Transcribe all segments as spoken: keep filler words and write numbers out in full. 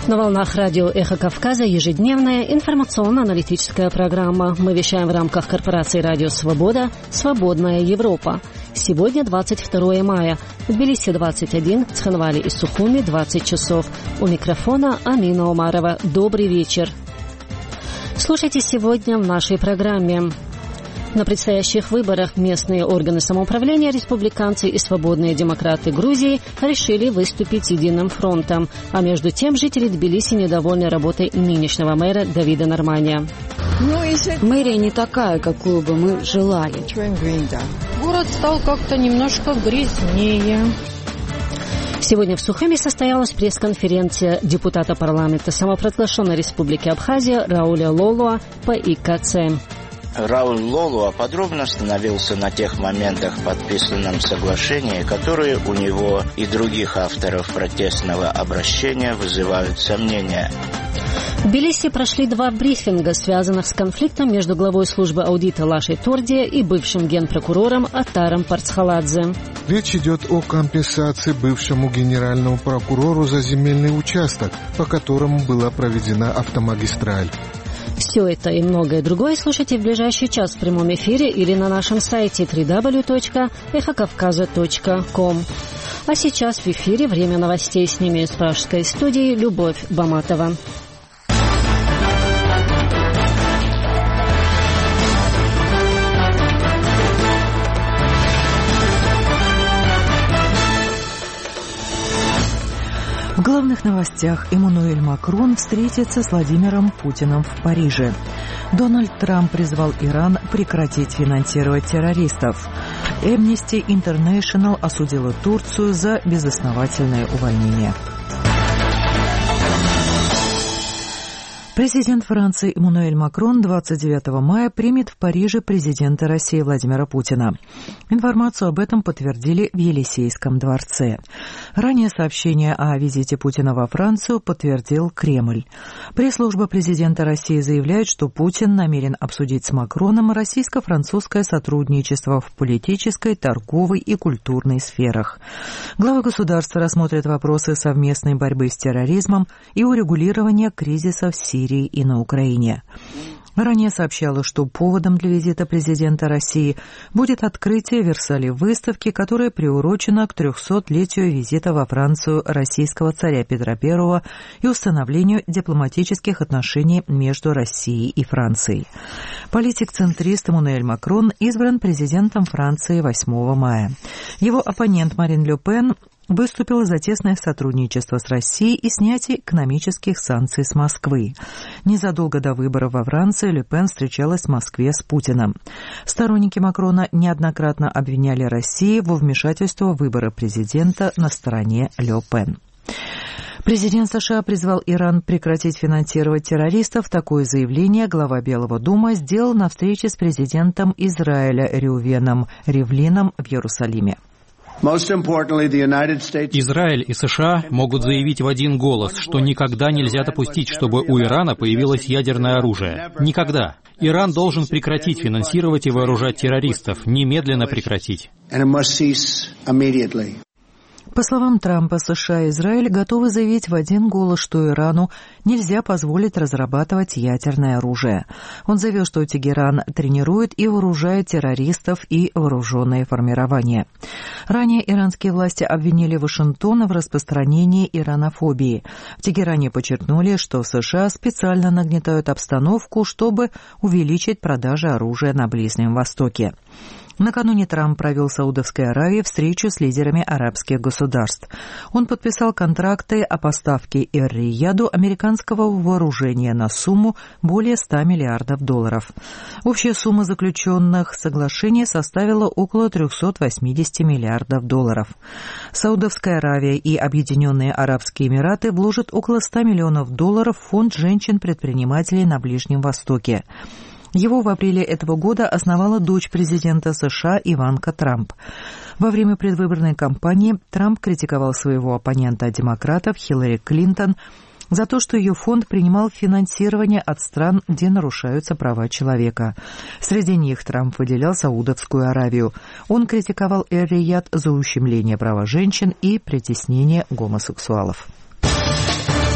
На волнах радио «Эхо Кавказа» ежедневная информационно-аналитическая программа. Мы вещаем в рамках корпорации «Радио Свобода» «Свободная Европа». Сегодня двадцать второе мая. В Тбилиси двадцать один, в Цхинвале и Сухуми двадцать часов. У микрофона Амина Омарова. Добрый вечер. Слушайте сегодня в нашей программе. На предстоящих выборах местные органы самоуправления, республиканцы и свободные демократы Грузии решили выступить единым фронтом. А между тем жители Тбилиси недовольны работой нынешнего мэра Давида Нормания. Мэрия не такая, какую бы мы желали. Город стал как-то немножко грязнее. Сегодня в Сухуми состоялась пресс-конференция депутата парламента самопровозглашенной республики Абхазия Рауля Лолуа по И К Ц. Рауль Лолуа подробно остановился на тех моментах в подписанном соглашении, которые у него и других авторов протестного обращения вызывают сомнения. В Тбилиси прошли два брифинга, связанных с конфликтом между главой службы аудита Лашей Тордия и бывшим генпрокурором Атаром Парцхаладзе. Речь идет о компенсации бывшему генеральному прокурору за земельный участок, по которому была проведена автомагистраль. Все это и многое другое слушайте в ближайший час в прямом эфире или на нашем сайте дабл ю дабл ю дабл ю точка эхо кавказа точка ком. А сейчас в эфире время новостей. С ними из пражской студии Любовь Баматова. В главных новостях: Эммануэль Макрон встретится с Владимиром Путиным в Париже. Дональд Трамп призвал Иран прекратить финансировать террористов. Amnesty International осудила Турцию за безосновательное увольнение. Президент Франции Эммануэль Макрон двадцать девятого мая примет в Париже президента России Владимира Путина. Информацию об этом подтвердили в Елисейском дворце. Ранее сообщение о визите Путина во Францию подтвердил Кремль. Пресс-служба президента России заявляет, что Путин намерен обсудить с Макроном российско-французское сотрудничество в политической, торговой и культурной сферах. Главы государства рассмотрят вопросы совместной борьбы с терроризмом и урегулирования кризиса в Сирии и на Украине. Ранее сообщалось, что поводом для визита президента России будет открытие в Версале выставки, которая приурочена к трехсотлетию визита во Францию российского царя Петра Первого и установлению дипломатических отношений между Россией и Францией. Политик-центрист Эммануэль Макрон избран президентом Франции восьмого мая. Его оппонент Марин Ле Пен выступила за тесное сотрудничество с Россией и снятие экономических санкций с Москвы. Незадолго до выборов во Франции Ле Пен встречалась в Москве с Путиным. Сторонники Макрона неоднократно обвиняли Россию во вмешательство в выборы президента на стороне Ле Пен. Президент США призвал Иран прекратить финансировать террористов. Такое заявление глава Белого дома сделал на встрече с президентом Израиля Реувеном Ривлином в Иерусалиме. Израиль и США могут заявить в один голос, что никогда нельзя допустить, чтобы у Ирана появилось ядерное оружие. Никогда. Иран должен прекратить финансировать и вооружать террористов. Немедленно прекратить. По словам Трампа, США и Израиль готовы заявить в один голос, что Ирану нельзя позволить разрабатывать ядерное оружие. Он заявил, что Тегеран тренирует и вооружает террористов и вооруженные формирования. Ранее иранские власти обвинили Вашингтон в распространении иранофобии. В Тегеране подчеркнули, что США специально нагнетают обстановку, чтобы увеличить продажи оружия на Ближнем Востоке. Накануне Трамп провел в Саудовской Аравии встречу с лидерами арабских государств. Он подписал контракты о поставке Эр-Рияду американского вооружения на сумму более ста миллиардов долларов. Общая сумма заключенных соглашений составила около триста восемьдесят миллиардов долларов. Саудовская Аравия и Объединенные Арабские Эмираты вложат около ста миллионов долларов в фонд женщин-предпринимателей на Ближнем Востоке. Его в апреле этого года основала дочь президента США Иванка Трамп. Во время предвыборной кампании Трамп критиковал своего оппонента-демократов Хиллари Клинтон за то, что ее фонд принимал финансирование от стран, где нарушаются права человека. Среди них Трамп выделял Саудовскую Аравию. Он критиковал Эр-Рияд за ущемление права женщин и притеснение гомосексуалов.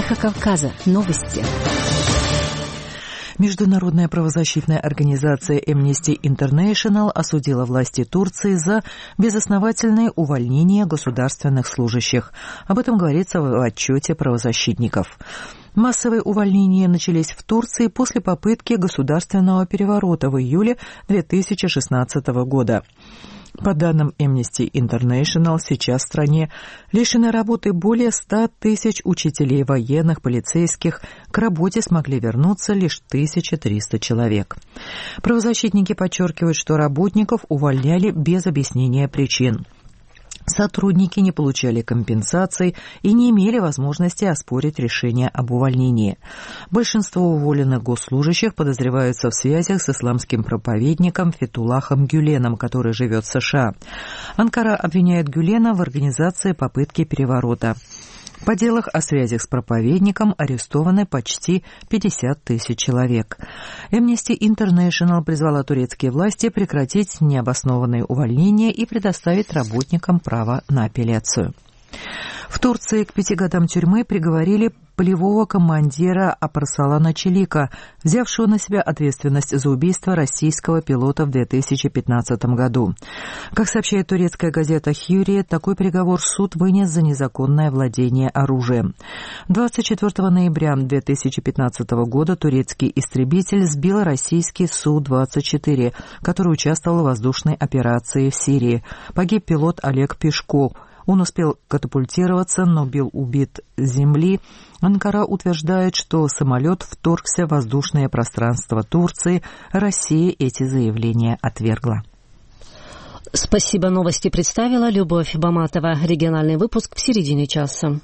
Эхо Кавказа. Новости. Международная правозащитная организация Amnesty International осудила власти Турции за безосновательное увольнение государственных служащих. Об этом говорится в отчете правозащитников. Массовые увольнения начались в Турции после попытки государственного переворота в июле две тысячи шестнадцатого года. По данным Amnesty International, сейчас в стране лишены работы более ста тысяч учителей, военных, полицейских. К работе смогли вернуться лишь тысяча триста человек. Правозащитники подчеркивают, что работников увольняли без объяснения причин. Сотрудники не получали компенсаций и не имели возможности оспорить решение об увольнении. Большинство уволенных госслужащих подозреваются в связях с исламским проповедником Фетуллахом Гюленом, который живет в США. Анкара обвиняет Гюлена в организации попытки переворота. По делам о связях с проповедником арестованы почти пятьдесят тысяч человек. Amnesty International призвала турецкие власти прекратить необоснованные увольнения и предоставить работникам право на апелляцию. В Турции к пяти годам тюрьмы приговорили полевого командира Апарсалана Челика, взявшего на себя ответственность за убийство российского пилота в две тысячи пятнадцатом году. Как сообщает турецкая газета «Хюрия», такой приговор суд вынес за незаконное владение оружием. двадцать четвёртого ноября две тысячи пятнадцатого года турецкий истребитель сбил российский Су двадцать четыре, который участвовал в воздушной операции в Сирии. Погиб пилот Олег Пешко. Он успел катапультироваться, но был убит с земли. Анкара утверждает, что самолет вторгся в воздушное пространство Турции. Россия эти заявления отвергла. Спасибо. Новости представила Любовь Баматова. Региональный выпуск в середине часа.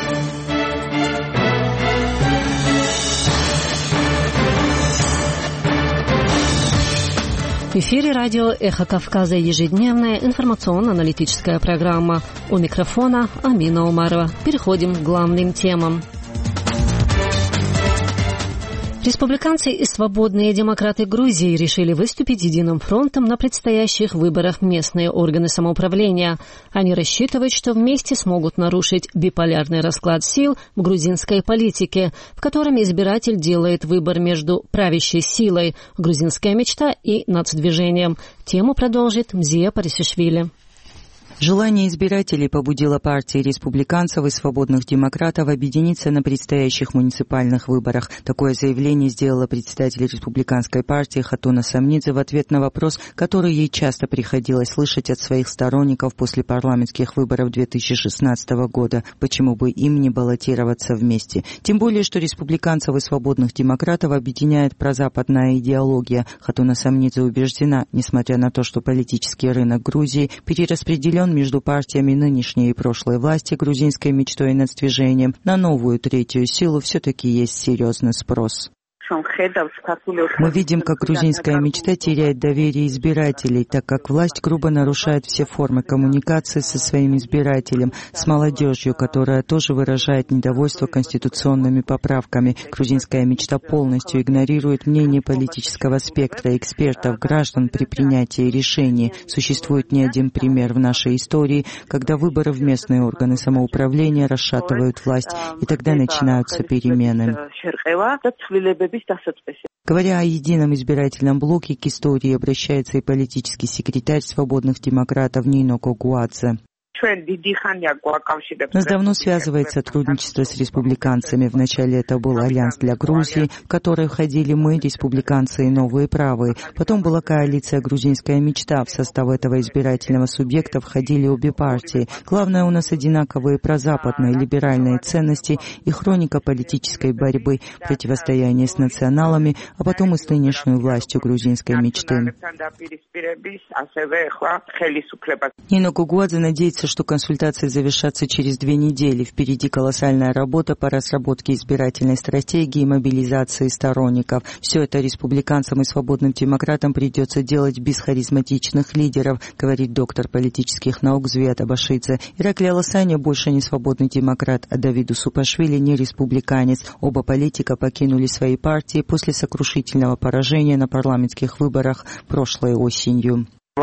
В эфире радио «Эхо Кавказа», ежедневная информационно-аналитическая программа. У микрофона Амина Умарова. Переходим к главным темам. Республиканцы и свободные демократы Грузии решили выступить единым фронтом на предстоящих выборах в местные органы самоуправления. Они рассчитывают, что вместе смогут нарушить биполярный расклад сил в грузинской политике, в котором избиратель делает выбор между правящей силой «Грузинская мечта» и нацдвижением. Тему продолжит Мзия Парисишвили. Желание избирателей побудило партии республиканцев и свободных демократов объединиться на предстоящих муниципальных выборах. Такое заявление сделала председатель республиканской партии Хатуна Самнидзе в ответ на вопрос, который ей часто приходилось слышать от своих сторонников после парламентских выборов две тысячи шестнадцатого года, почему бы им не баллотироваться вместе. Тем более, что республиканцев и свободных демократов объединяет прозападная идеология. Хатуна Самнидзе убеждена, несмотря на то, что политический рынок Грузии перераспределен между партиями нынешней и прошлой власти, грузинской мечтой и нацдвижением, на новую третью силу все-таки есть серьезный спрос. Мы видим, как грузинская мечта теряет доверие избирателей, так как власть грубо нарушает все формы коммуникации со своим избирателем, с молодежью, которая тоже выражает недовольство конституционными поправками. Грузинская мечта полностью игнорирует мнение политического спектра, экспертов, граждан при принятии решений. Существует не один пример в нашей истории, когда выборы в местные органы самоуправления расшатывают власть, и тогда начинаются перемены. Говоря о едином избирательном блоке, к истории обращается и политический секретарь свободных демократов Нино Когуадзе. Нас давно связывает сотрудничество с республиканцами. Вначале это был Альянс для Грузии, в который входили мы, республиканцы и новые правые. Потом была коалиция «Грузинская мечта». В состав этого избирательного субъекта входили обе партии. Главное, у нас одинаковые прозападные либеральные ценности и хроника политической борьбы, противостояние с националами, а потом и с нынешней властью грузинской мечты. Нино Когуадзе надеется, что консультации завершатся через две недели. Впереди колоссальная работа по разработке избирательной стратегии и мобилизации сторонников. Все это республиканцам и свободным демократам придется делать без харизматичных лидеров, говорит доктор политических наук Звета Башидзе. Ираклий Аласаня больше не свободный демократ, а Давиду Супашвили не республиканец. Оба политика покинули свои партии после сокрушительного поражения на парламентских выборах прошлой осенью. У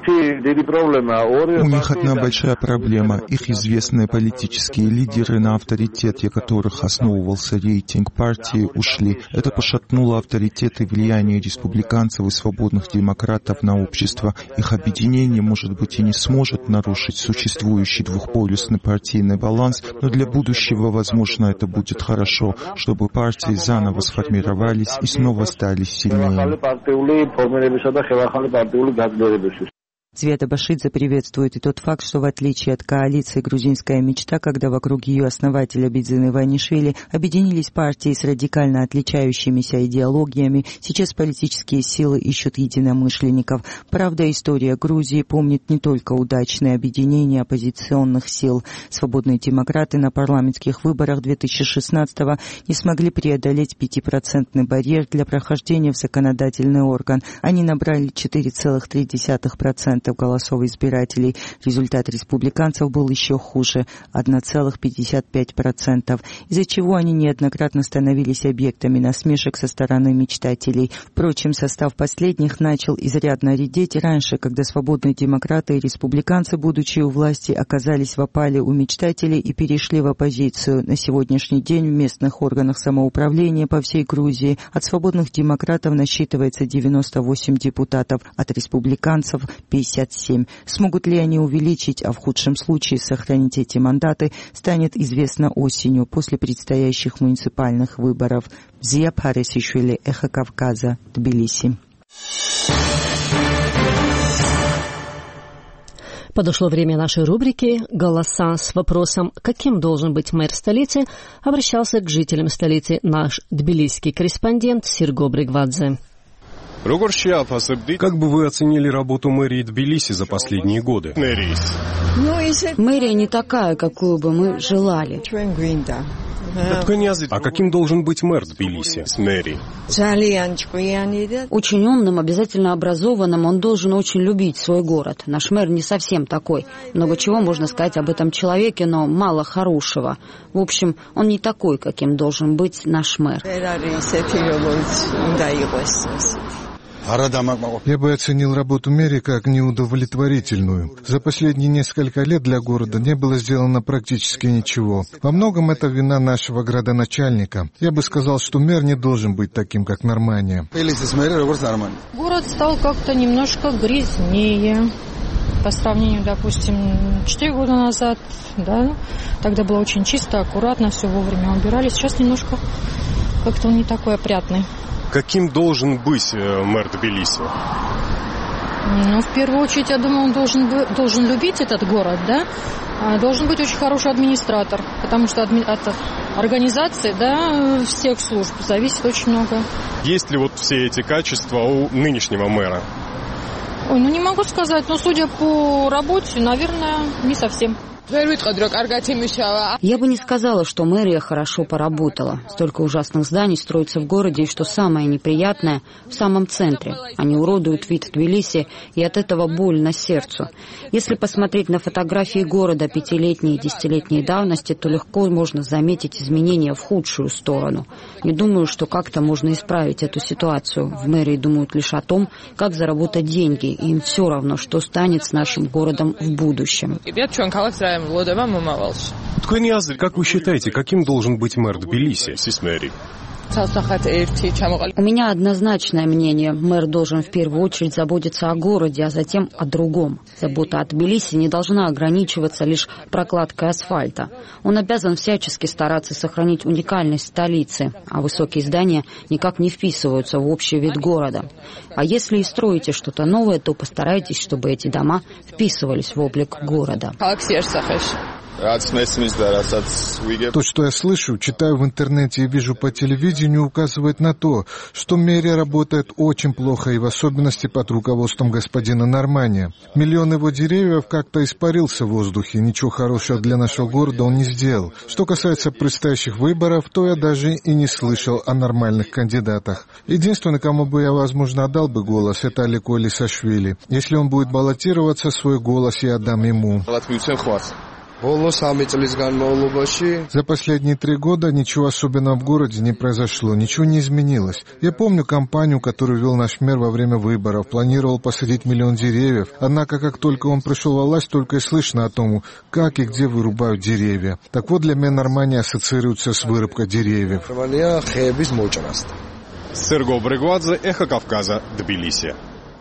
них одна большая проблема. Их известные политические лидеры, на авторитете которых основывался рейтинг партии, ушли. Это пошатнуло авторитет и влияние республиканцев и свободных демократов на общество. Их объединение, может быть, и не сможет нарушить существующий двухполюсный партийный баланс, но для будущего, возможно, это будет хорошо, чтобы партии заново сформировались и снова стали сильнее. Цвета Башидзе приветствует и тот факт, что в отличие от коалиции «Грузинская мечта», когда вокруг ее основателя Бидзин Иванишвили объединились партии с радикально отличающимися идеологиями, сейчас политические силы ищут единомышленников. Правда, история Грузии помнит не только удачные объединения оппозиционных сил. Свободные демократы на парламентских выборах две тысячи шестнадцатого не смогли преодолеть пятипроцентный барьер для прохождения в законодательный орган. Они набрали четыре целых три десятых процента голосов избирателей. Результат республиканцев был еще хуже – одна целых пятьдесят пять сотых процента, из-за чего они неоднократно становились объектами насмешек со стороны мечтателей. Впрочем, состав последних начал изрядно редеть раньше, когда свободные демократы и республиканцы, будучи у власти, оказались в опале у мечтателей и перешли в оппозицию. На сегодняшний день в местных органах самоуправления по всей Грузии от свободных демократов насчитывается девяносто восемь депутатов, от республиканцев – пятьдесят семь. Смогут ли они увеличить, а в худшем случае сохранить эти мандаты, станет известно осенью после предстоящих муниципальных выборов. Зия Парисишвили, Эхо Кавказа, Тбилиси. Подошло время нашей рубрики «Голоса». С вопросом, каким должен быть мэр столицы, обращался к жителям столицы наш тбилисский корреспондент Сирго Бригвадзе. Как бы вы оценили работу мэрии Тбилиси за последние годы? Мэрия не такая, какую бы мы желали. А каким должен быть мэр Тбилиси? Очень умным, обязательно образованным, он должен очень любить свой город. Наш мэр не совсем такой. Много чего можно сказать об этом человеке, но мало хорошего. В общем, он не такой, каким должен быть наш мэр. Я бы оценил работу мэрии как неудовлетворительную. За последние несколько лет для города не было сделано практически ничего. Во многом это вина нашего градоначальника. Я бы сказал, что мэр не должен быть таким, как Нормания. Город стал как-то немножко грязнее. По сравнению, допустим, четыре года назад, да, тогда было очень чисто, аккуратно, все вовремя убирали. Сейчас немножко как-то он не такой опрятный. Каким должен быть мэр Тбилиси? Ну, в первую очередь, я думаю, он должен, должен любить этот город, да? Должен быть очень хороший администратор, потому что от организации, да, всех служб зависит очень много. Есть ли вот все эти качества у нынешнего мэра? Ой, ну не могу сказать, но судя по работе, наверное, не совсем. Я бы не сказала, что мэрия хорошо поработала. Столько ужасных зданий строится в городе, и что самое неприятное, в самом центре. Они уродуют вид Тбилиси, и от этого больно сердцу. Если посмотреть на фотографии города пятилетней и десятилетней давности, то легко можно заметить изменения в худшую сторону. Не думаю, что как-то можно исправить эту ситуацию. В мэрии думают лишь о том, как заработать деньги, и им все равно, что станет с нашим городом в будущем. Как вы считаете, каким должен быть мэр Тбилиси? У меня однозначное мнение. Мэр должен в первую очередь заботиться о городе, а затем о другом. Забота о Тбилиси не должна ограничиваться лишь прокладкой асфальта. Он обязан всячески стараться сохранить уникальность столицы, а высокие здания никак не вписываются в общий вид города. А если и строите что-то новое, то постарайтесь, чтобы эти дома вписывались в облик города. То, что я слышу, читаю в интернете и вижу по телевидению, указывает на то, что мэрия работает очень плохо, и в особенности под руководством господина Нормания. Миллион его деревьев как-то испарился в воздухе, ничего хорошего для нашего города он не сделал. Что касается предстоящих выборов, то я даже и не слышал о нормальных кандидатах. Единственный, кому бы я, возможно, отдал бы голос, это Алико Элисашвили. Если он будет баллотироваться, свой голос я отдам ему. За последние три года ничего особенного в городе не произошло, ничего не изменилось. Я помню кампанию, которую вел наш мэр во время выборов, планировал посадить миллион деревьев, однако как только он пришел во власть, только и слышно о том, как и где вырубают деревья. Так вот, для меня Нормания ассоциируется с вырубкой деревьев. Серго Брегвадзе, Эхо Кавказа, Тбилиси.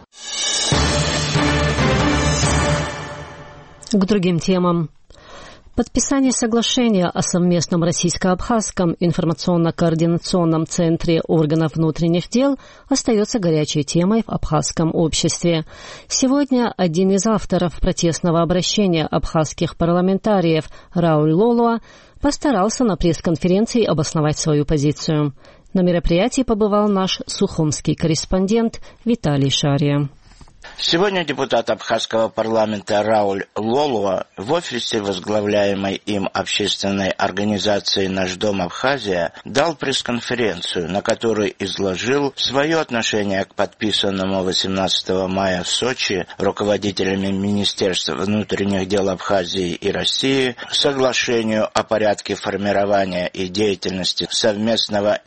К другим темам. Подписание соглашения о совместном российско-абхазском информационно-координационном центре органов внутренних дел остается горячей темой в абхазском обществе. Сегодня один из авторов протестного обращения абхазских парламентариев Рауль Лолуа постарался на пресс-конференции обосновать свою позицию. На мероприятии побывал наш сухумский корреспондент Виталий Шария. Сегодня депутат абхазского парламента Рауль Лолуа в офисе возглавляемой им общественной организации «Наш дом Абхазия» дал пресс-конференцию, на которой изложил свое отношение к подписанному восемнадцатого мая в Сочи руководителями Министерства внутренних дел Абхазии и России соглашению о порядке формирования и деятельности совместного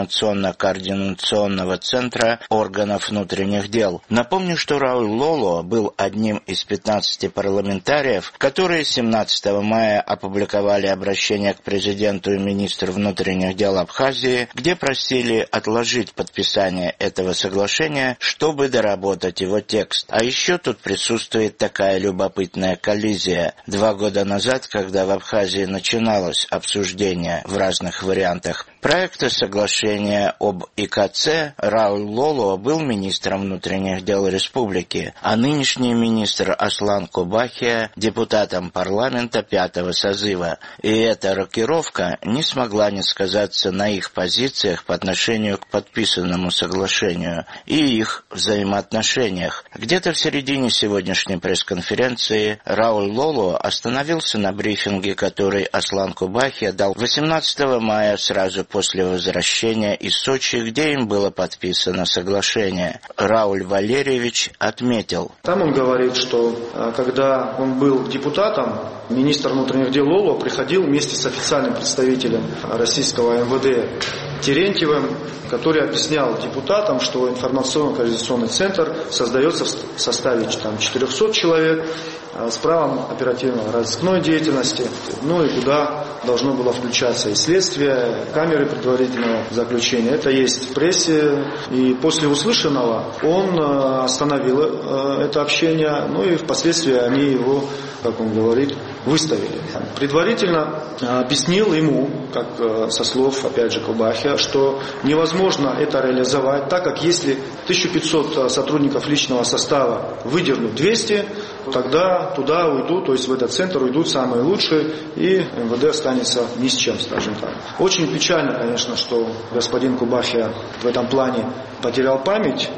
информационно-координационного центра органов внутренних дел. Напомню, что Рауль Лолуа был одним из пятнадцати парламентариев, которые семнадцатого мая опубликовали обращение к президенту и министру внутренних дел Абхазии, где просили отложить подписание этого соглашения, чтобы доработать его текст. А еще тут присутствует такая любопытная коллизия. Два года назад, когда в Абхазии начиналось обсуждение в разных вариантах проекта соглашения об ИКЦ, Рауль Лолуа был министром внутренних дел республики, а нынешний министр Аслан Кубахия депутатом парламента пятого созыва. И эта рокировка не смогла не сказаться на их позициях по отношению к подписанному соглашению и их взаимоотношениях. Где-то в середине сегодняшней пресс-конференции Рауль Лолуа остановился на брифинге, который Аслан Кубахия дал восемнадцатого мая сразу после возвращения из Сочи, где им было подписано соглашение. Рауль Валерьевич отметил. Там он говорит, что когда он был депутатом, министр внутренних дел Лолуа приходил вместе с официальным представителем российского эм вэ дэ Терентьевым, который объяснял депутатам, что информационно-координационный центр создается в составе там, четырехсот человек с правом оперативно-розыскной деятельности, ну и куда должно было включаться и следствие, камеры предварительного заключения. Это есть в прессе. И после услышанного он остановил это общение, ну и впоследствии они его, как он говорит, выставили. Предварительно объяснил ему, как со слов, опять же, Кубахия, что невозможно это реализовать, так как если тысяча пятьсот сотрудников личного состава выдернут двести, тогда туда уйдут, то есть в этот центр уйдут самые лучшие, и эм вэ дэ останется ни с чем, скажем так. Очень печально, конечно, что господин Кубахия в этом плане потерял память.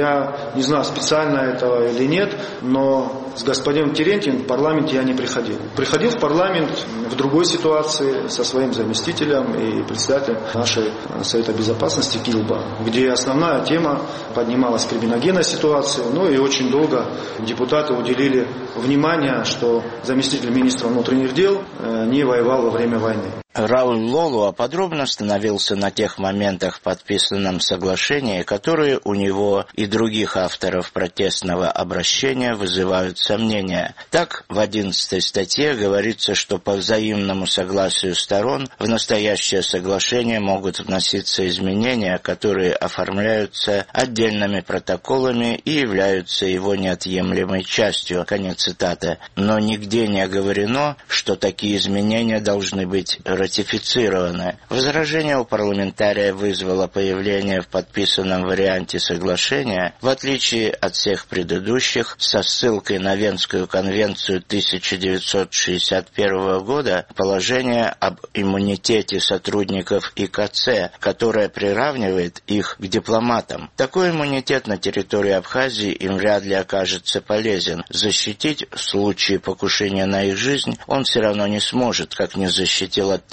Я не знаю, специально этого или нет, но с господином Терентьевым в парламент я не приходил. Приходил в парламент в другой ситуации со своим заместителем и председателем нашей Совета Безопасности Килба, где основная тема поднималась криминогенная ситуация, ну и очень долго депутаты уделили внимание, что заместитель министра внутренних дел не воевал во время войны. Рауль Лолуа подробно остановился на тех моментах в подписанном соглашении, которые у него и других авторов протестного обращения вызывают сомнения. Так, в одиннадцатой статье говорится, что по взаимному согласию сторон в настоящее соглашение могут вноситься изменения, которые оформляются отдельными протоколами и являются его неотъемлемой частью. Конец цитаты. Но нигде не оговорено, что такие изменения должны быть ратифицированы. Возражение у парламентария вызвало появление в подписанном варианте соглашения, в отличие от всех предыдущих, со ссылкой на Венскую конвенцию тысяча девятьсот шестьдесят первого года, положение об иммунитете сотрудников ИКЦ, которое приравнивает их к дипломатам. Такой иммунитет на территории Абхазии им вряд ли окажется полезен. Защитить в случае покушения на их жизнь он все равно не сможет, как не защитил от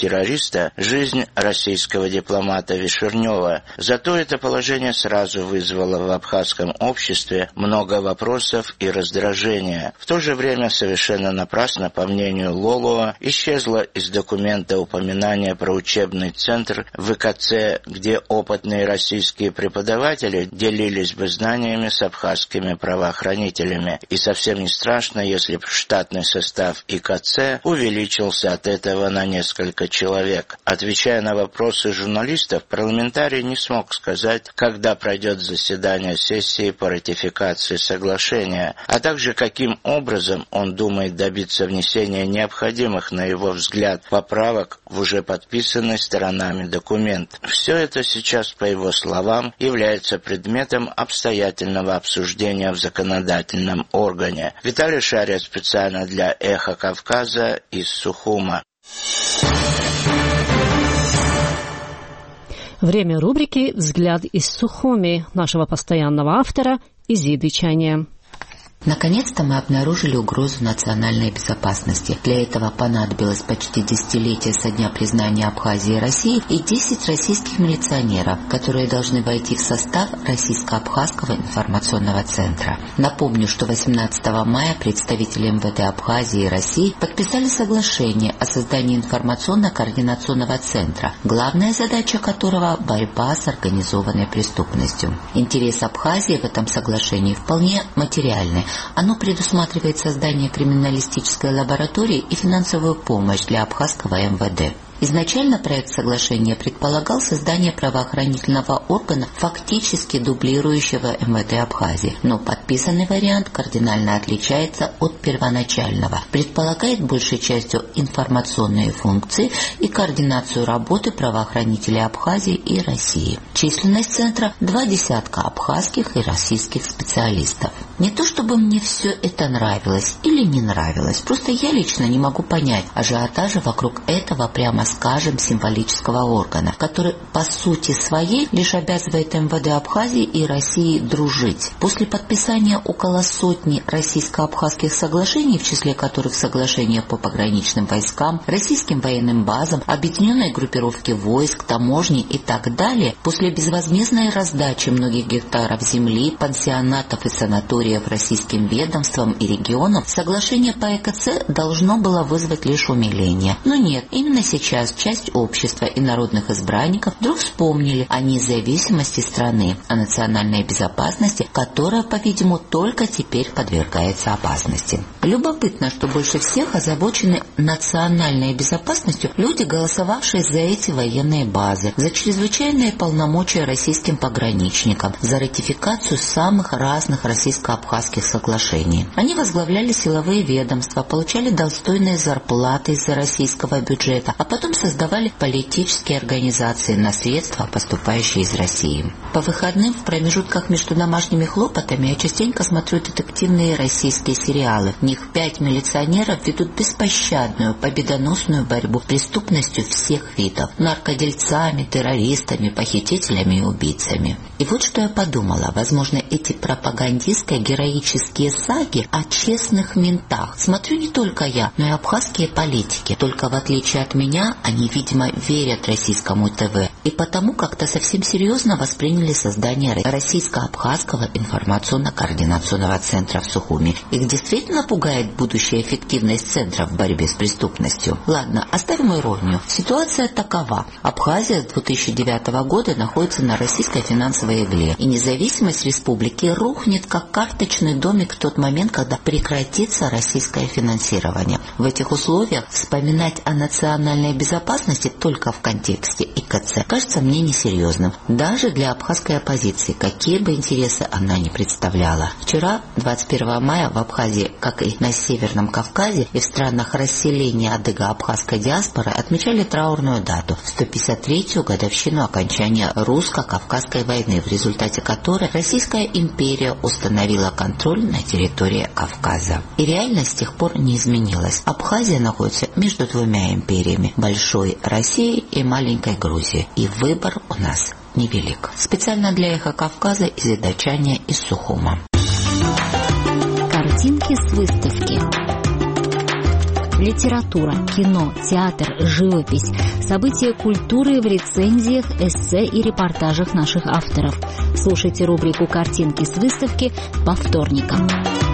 террориста жизнь российского дипломата Вишернева. Зато это положение сразу вызвало в абхазском обществе много вопросов и раздражения. В то же время совершенно напрасно, по мнению Лолуа, исчезло из документа упоминание про учебный центр в ИКЦ, где опытные российские преподаватели делились бы знаниями с абхазскими правоохранителями. И совсем не страшно, если бы штатный состав ИКЦ увеличился от этого на несколько человек. Отвечая на вопросы журналистов, парламентарий не смог сказать, когда пройдет заседание сессии по ратификации соглашения, а также каким образом он думает добиться внесения необходимых, на его взгляд, поправок в уже подписанный сторонами документ. Все это сейчас, по его словам, является предметом обстоятельного обсуждения в законодательном органе. Виталий Шария специально для «Эхо Кавказа» из Сухума. Время рубрики «Взгляд из Сухуми» нашего постоянного автора Изиды Чания. Наконец-то мы обнаружили угрозу национальной безопасности. Для этого понадобилось почти десятилетие со дня признания Абхазии России и десять российских милиционеров, которые должны войти в состав Российско-Абхазского информационного центра. Напомню, что восемнадцатого мая представители эм вэ дэ Абхазии и России подписали соглашение о создании информационно-координационного центра, главная задача которого – борьба с организованной преступностью. Интерес Абхазии в этом соглашении вполне материальный. Оно предусматривает создание криминалистической лаборатории и финансовую помощь для абхазского эм вэ дэ. Изначально проект соглашения предполагал создание правоохранительного органа, фактически дублирующего эм вэ дэ Абхазии, но подписанный вариант кардинально отличается от первоначального, предполагает большей частью информационные функции и координацию работы правоохранителей Абхазии и России. Численность центра – два десятка абхазских и российских специалистов. Не то чтобы мне все это нравилось или не нравилось, просто я лично не могу понять ажиотажа вокруг этого, прямо скажем, символического органа, который по сути своей лишь обязывает эм вэ дэ Абхазии и России дружить. После подписания около сотни российско-абхазских соглашений, в числе которых соглашения по пограничным войскам, российским военным базам, объединенной группировке войск, таможни и так далее, после безвозмездной раздачи многих гектаров земли, пансионатов и санаториев российским ведомствам и регионам, соглашение по э ка цэ должно было вызвать лишь умиление. Но нет, именно сейчас часть общества и народных избранников вдруг вспомнили о независимости страны, о национальной безопасности, которая, по-видимому, только теперь подвергается опасности. Любопытно, что больше всех озабочены национальной безопасностью люди, голосовавшие за эти военные базы, за чрезвычайные полномочия российским пограничникам, за ратификацию самых разных российско-абхазских соглашений. Они возглавляли силовые ведомства, получали достойные зарплаты из-за российского бюджета, а потом создавали политические организации на средства, поступающие из России. По выходным в промежутках между домашними хлопотами я частенько смотрю детективные российские сериалы. В них пять милиционеров ведут беспощадную, победоносную борьбу с преступностью всех видов: наркодельцами, террористами, похитителями и убийцами. И вот что я подумала: возможно, эти пропагандистско-героические саги о честных ментах смотрю не только я, но и абхазские политики. Только в отличие от меня, они, видимо, верят российскому ТВ и потому как-то совсем серьезно восприняли создание Российско-Абхазского информационно-координационного центра в Сухуми. Их действительно пугает будущая эффективность центра в борьбе с преступностью. Ладно, оставим иронию. Ситуация такова. Абхазия с две тысячи девятого года находится на российской финансовой игле, и независимость республики рухнет как карточный домик в тот момент, когда прекратится российское финансирование. В этих условиях вспоминать о национальной безопасности только в контексте и ка цэ кажется мне несерьезным, даже для абхазской оппозиции, какие бы интересы она ни представляла. Вчера, двадцать первого мая, в Абхазии, как и на Северном Кавказе и в странах расселения адыго-абхазской диаспоры, отмечали траурную дату – сто пятьдесят третью годовщину окончания русско-кавказской войны, в результате которой Российская империя установила контроль на территории Кавказа. И реальность с тех пор не изменилась. Абхазия находится между двумя империями – большой Россией и маленькой Грузией. И выбор у нас невелик. Специально для «Эхо Кавказа» Изида Чания из Сухума. Картинки с выставки. литература, кино, театр, живопись, события культуры в рецензиях, эссе и репортажах наших авторов. Слушайте рубрику «Картинки с выставки» по вторникам.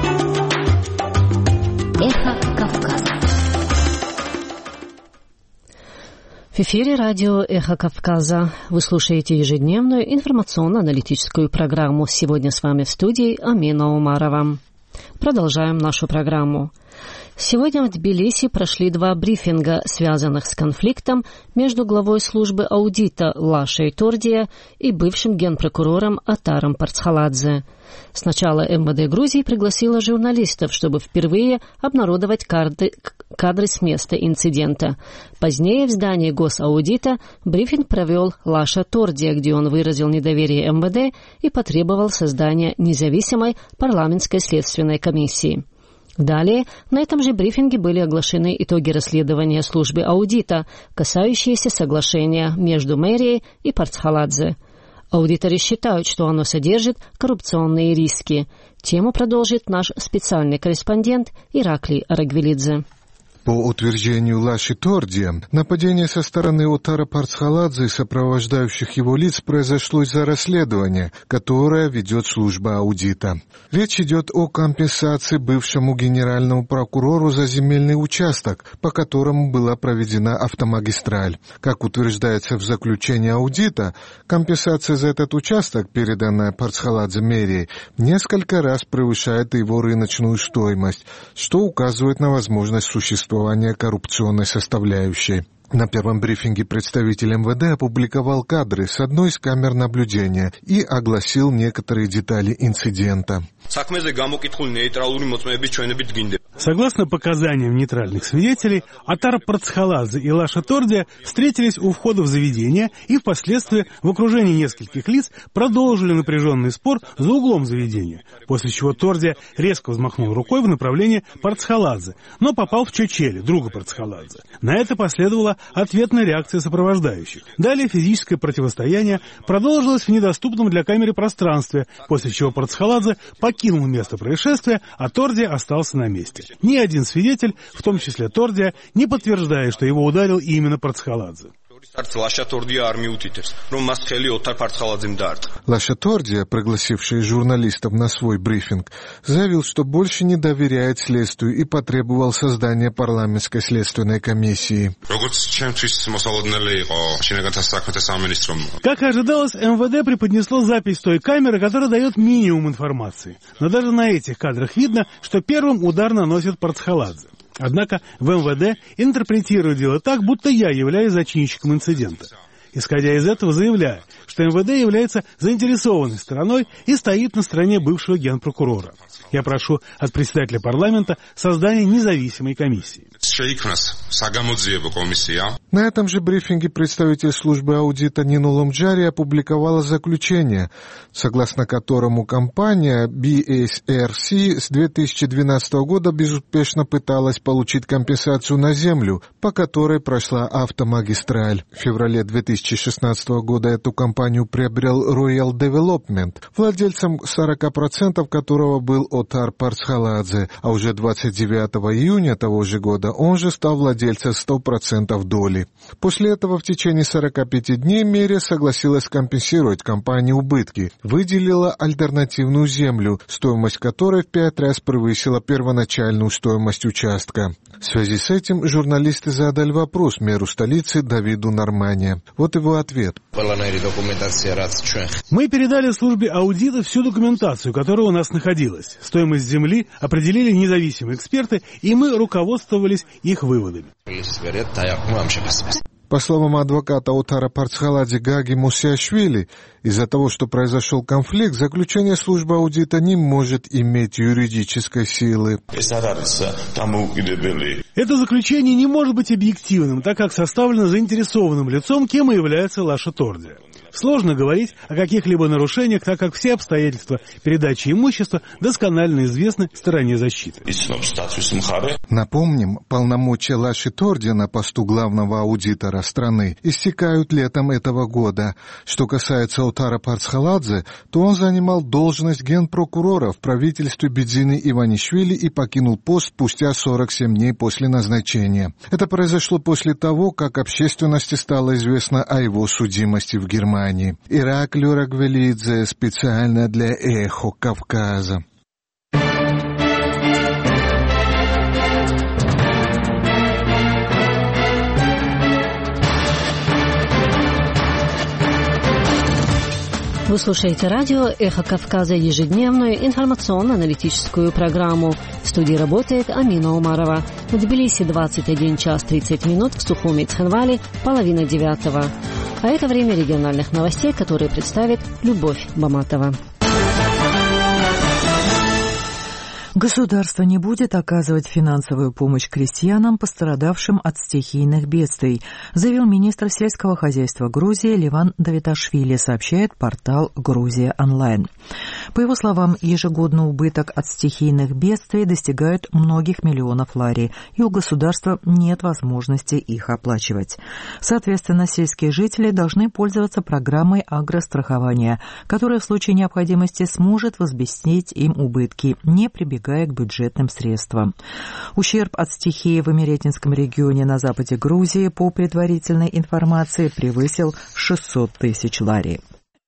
Эхо Кавказа. В эфире радио «Эхо Кавказа». Вы слушаете ежедневную информационно-аналитическую программу. Сегодня с вами в студии Амина Умарова. Продолжаем нашу программу. Сегодня в Тбилиси прошли два брифинга, связанных с конфликтом между главой службы аудита Лашей Тордия и бывшим генпрокурором Атаром Парцхаладзе. Сначала эм вэ дэ Грузии пригласила журналистов, чтобы впервые обнародовать кадры, кадры с места инцидента. Позднее в здании госаудита брифинг провел Лаша Тордия, где он выразил недоверие эм вэ дэ и потребовал создания независимой парламентской следственной комиссии. Далее на этом же брифинге были оглашены итоги расследования службы аудита, касающиеся соглашения между мэрией и Парцхаладзе. Аудиторы считают, что оно содержит коррупционные риски. Тему продолжит наш специальный корреспондент Ираклий Арагвелидзе. По утверждению Лаши Тордия, нападение со стороны Отара Парцхаладзе и сопровождающих его лиц произошло из-за расследования, которое ведет служба аудита. Речь идет о компенсации бывшему генеральному прокурору за земельный участок, по которому была проведена автомагистраль. Как утверждается в заключении аудита, компенсация за этот участок, переданная Парцхаладзе мэрией, несколько раз превышает его рыночную стоимость, что указывает на возможность существования коррупционной составляющей. На первом брифинге представитель эм вэ дэ опубликовал кадры с одной из камер наблюдения и огласил некоторые детали инцидента. Согласно показаниям нейтральных свидетелей, Атар Парцхаладзе и Лаша Тордия встретились у входа в заведение и впоследствии в окружении нескольких лиц продолжили напряженный спор за углом заведения, после чего Тордия резко взмахнул рукой в направлении Парцхаладзе, но попал в Чочели, друга Парцхаладзе. На это последовала ответная реакция сопровождающих. Далее физическое противостояние продолжилось в недоступном для камеры пространстве, после чего Парцхаладзе покинул место происшествия, а Тордия остался на месте. Ни один свидетель, в том числе Тордия, не подтверждает, что его ударил именно Парцхаладзе. Лаша Тордия, пригласивший журналистов на свой брифинг, заявил, что больше не доверяет следствию и потребовал создания парламентской следственной комиссии. Как и ожидалось, эм вэ дэ преподнесло запись той камеры, которая дает минимум информации. Но даже на этих кадрах видно, что первым удар наносит Парцхаладзе. Однако в эм вэ дэ интерпретируют дело так, будто я являюсь зачинщиком инцидента. Исходя из этого, заявляю, что эм вэ дэ является заинтересованной стороной и стоит на стороне бывшего генпрокурора. Я прошу от председателя парламента создания независимой комиссии. На этом же брифинге представитель службы аудита Нину Ломджари опубликовала заключение, согласно которому компания би эс эр си с две тысячи двенадцатого года безуспешно пыталась получить компенсацию на землю, по которой прошла автомагистраль. В феврале две тысячи шестнадцатого года эту компанию приобрел Royal Development, владельцем сорок процентов которого был Отар Парцхаладзе, а уже двадцать девятого июня того же года он же стал владельцем сто процентов доли. После этого в течение сорока пяти дней мэрия согласилась компенсировать компании убытки, выделила альтернативную землю, стоимость которой в пять раз превысила первоначальную стоимость участка. В связи с этим журналисты задали вопрос мэру столицы Давиду Нормане. Вот его ответ. Мы передали службе аудита всю документацию, которая у нас находилась. Стоимость земли определили независимые эксперты, и мы руководствовались их выводами. По словам адвоката Отара Парцхаладзе Гаги Мусиашвили, из-за того, что произошел конфликт, заключение службы аудита не может иметь юридической силы. Это заключение не может быть объективным, так как составлено заинтересованным лицом, кем и является Лаша Тордия. В сложно говорить о каких-либо нарушениях, так как все обстоятельства передачи имущества досконально известны стороне защиты. Напомним, полномочия Лаши Торди на посту главного аудитора страны истекают летом этого года. Что касается Отара Парцхаладзе, то он занимал должность генпрокурора в правительстве Бедзины Иванишвили и покинул пост спустя сорок семь дней после назначения. Это произошло после того, как общественности стало известно о его судимости в Германии. Ираклий Рагвелидзе специально для «Эхо Кавказа». Вы слушаете радио «Эхо Кавказа», ежедневную информационно-аналитическую программу. В студии работает Амина Умарова. В Тбилиси двадцать один час тридцать минут, в Сухуми и Цхинвали половина девятого. А это время региональных новостей, которые представит Любовь Баматова. Государство не будет оказывать финансовую помощь крестьянам, пострадавшим от стихийных бедствий, заявил министр сельского хозяйства Грузии Леван Давиташвили, сообщает портал «Грузия онлайн». По его словам, ежегодно убыток от стихийных бедствий достигает многих миллионов лари, и у государства нет возможности их оплачивать. Соответственно, сельские жители должны пользоваться программой агрострахования, которая в случае необходимости сможет возместить им убытки, не прибегая к бюджетным средствам. Ущерб от стихии в Имеретинском регионе на западе Грузии по предварительной информации превысил шестьсот тысяч лари.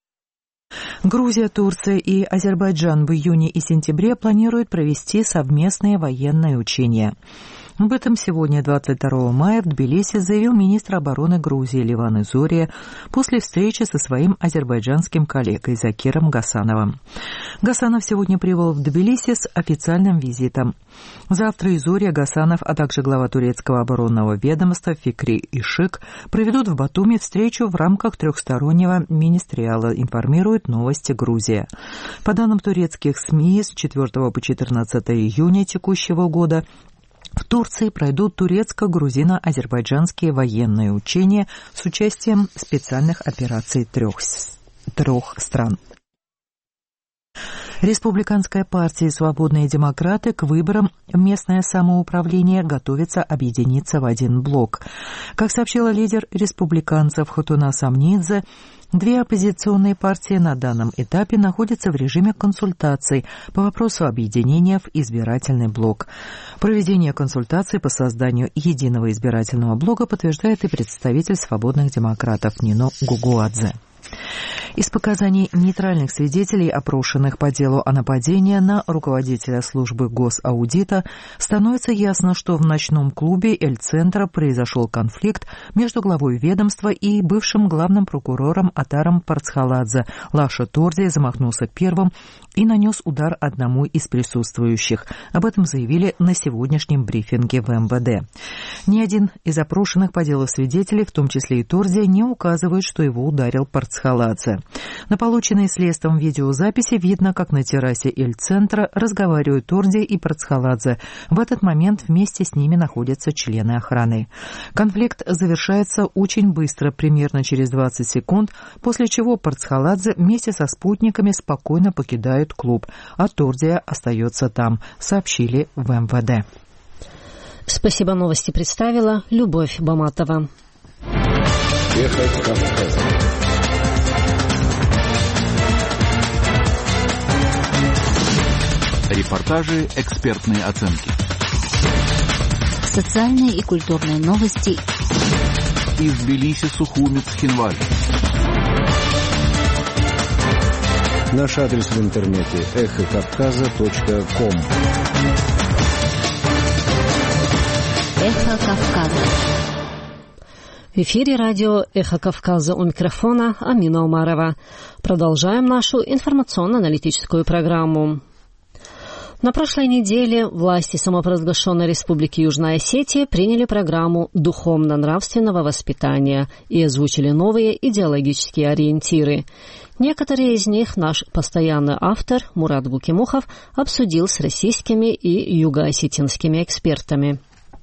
Грузия, Турция и Азербайджан в июне и сентябре планируют провести совместные военные учения. Об этом сегодня, двадцать второго мая, в Тбилиси заявил министр обороны Грузии Леван Изурия после встречи со своим азербайджанским коллегой Закиром Гасановым. Гасанов сегодня прибыл в Тбилиси с официальным визитом. Завтра Изурия, Гасанов, а также глава турецкого оборонного ведомства Фикри Ишик проведут в Батуми встречу в рамках трехстороннего министериала, информирует «Новости Грузия». По данным турецких СМИ, с четвёртого по четырнадцатое июня текущего года в Турции пройдут турецко-грузино-азербайджанские военные учения с участием специальных операций трех, трех стран. Республиканская партия «Свободные демократы» к выборам в местное самоуправление готовится объединиться в один блок. Как сообщила лидер республиканцев Хатуна Самнидзе, две оппозиционные партии на данном этапе находятся в режиме консультаций по вопросу объединения в избирательный блок. Проведение консультаций по созданию единого избирательного блока подтверждает и представитель «Свободных демократов» Нино Гугуадзе. Из показаний нейтральных свидетелей, опрошенных по делу о нападении на руководителя службы госаудита, становится ясно, что в ночном клубе Эль-Центра произошел конфликт между главой ведомства и бывшим главным прокурором Атаром Парцхаладзе. Лаша Торди замахнулся первым и нанес удар одному из присутствующих. Об этом заявили на сегодняшнем брифинге в эм вэ дэ. Ни один из опрошенных по делу свидетелей, в том числе и Торди, не указывает, что его ударил Парцхаладзе. На полученной следствием видеозаписи видно, как на террасе Эль-Центра разговаривают Торди и Парцхаладзе. В этот момент вместе с ними находятся члены охраны. Конфликт завершается очень быстро, примерно через двадцать секунд, после чего Парцхаладзе вместе со спутниками спокойно покидают клуб, а Торди остается там, сообщили в эм вэ дэ. Спасибо, новости представила Любовь Баматова. Эхо Кавказа. Репортажи, экспертные оценки. Социальные и культурные новости. Из Тбилиси, Сухуми, Цхинвали. Наш адрес в интернете эхо кавказа точка ком. Эхо Кавказа. В эфире радио «Эхо Кавказа», у микрофона Амина Умарова. Продолжаем нашу информационно-аналитическую программу. На прошлой неделе власти самопровозглашенной Республики Южная Осетия приняли программу духовно-нравственного воспитания и озвучили новые идеологические ориентиры. Некоторые из них наш постоянный автор Мурат Гукимухов обсудил с российскими и юго-осетинскими экспертами.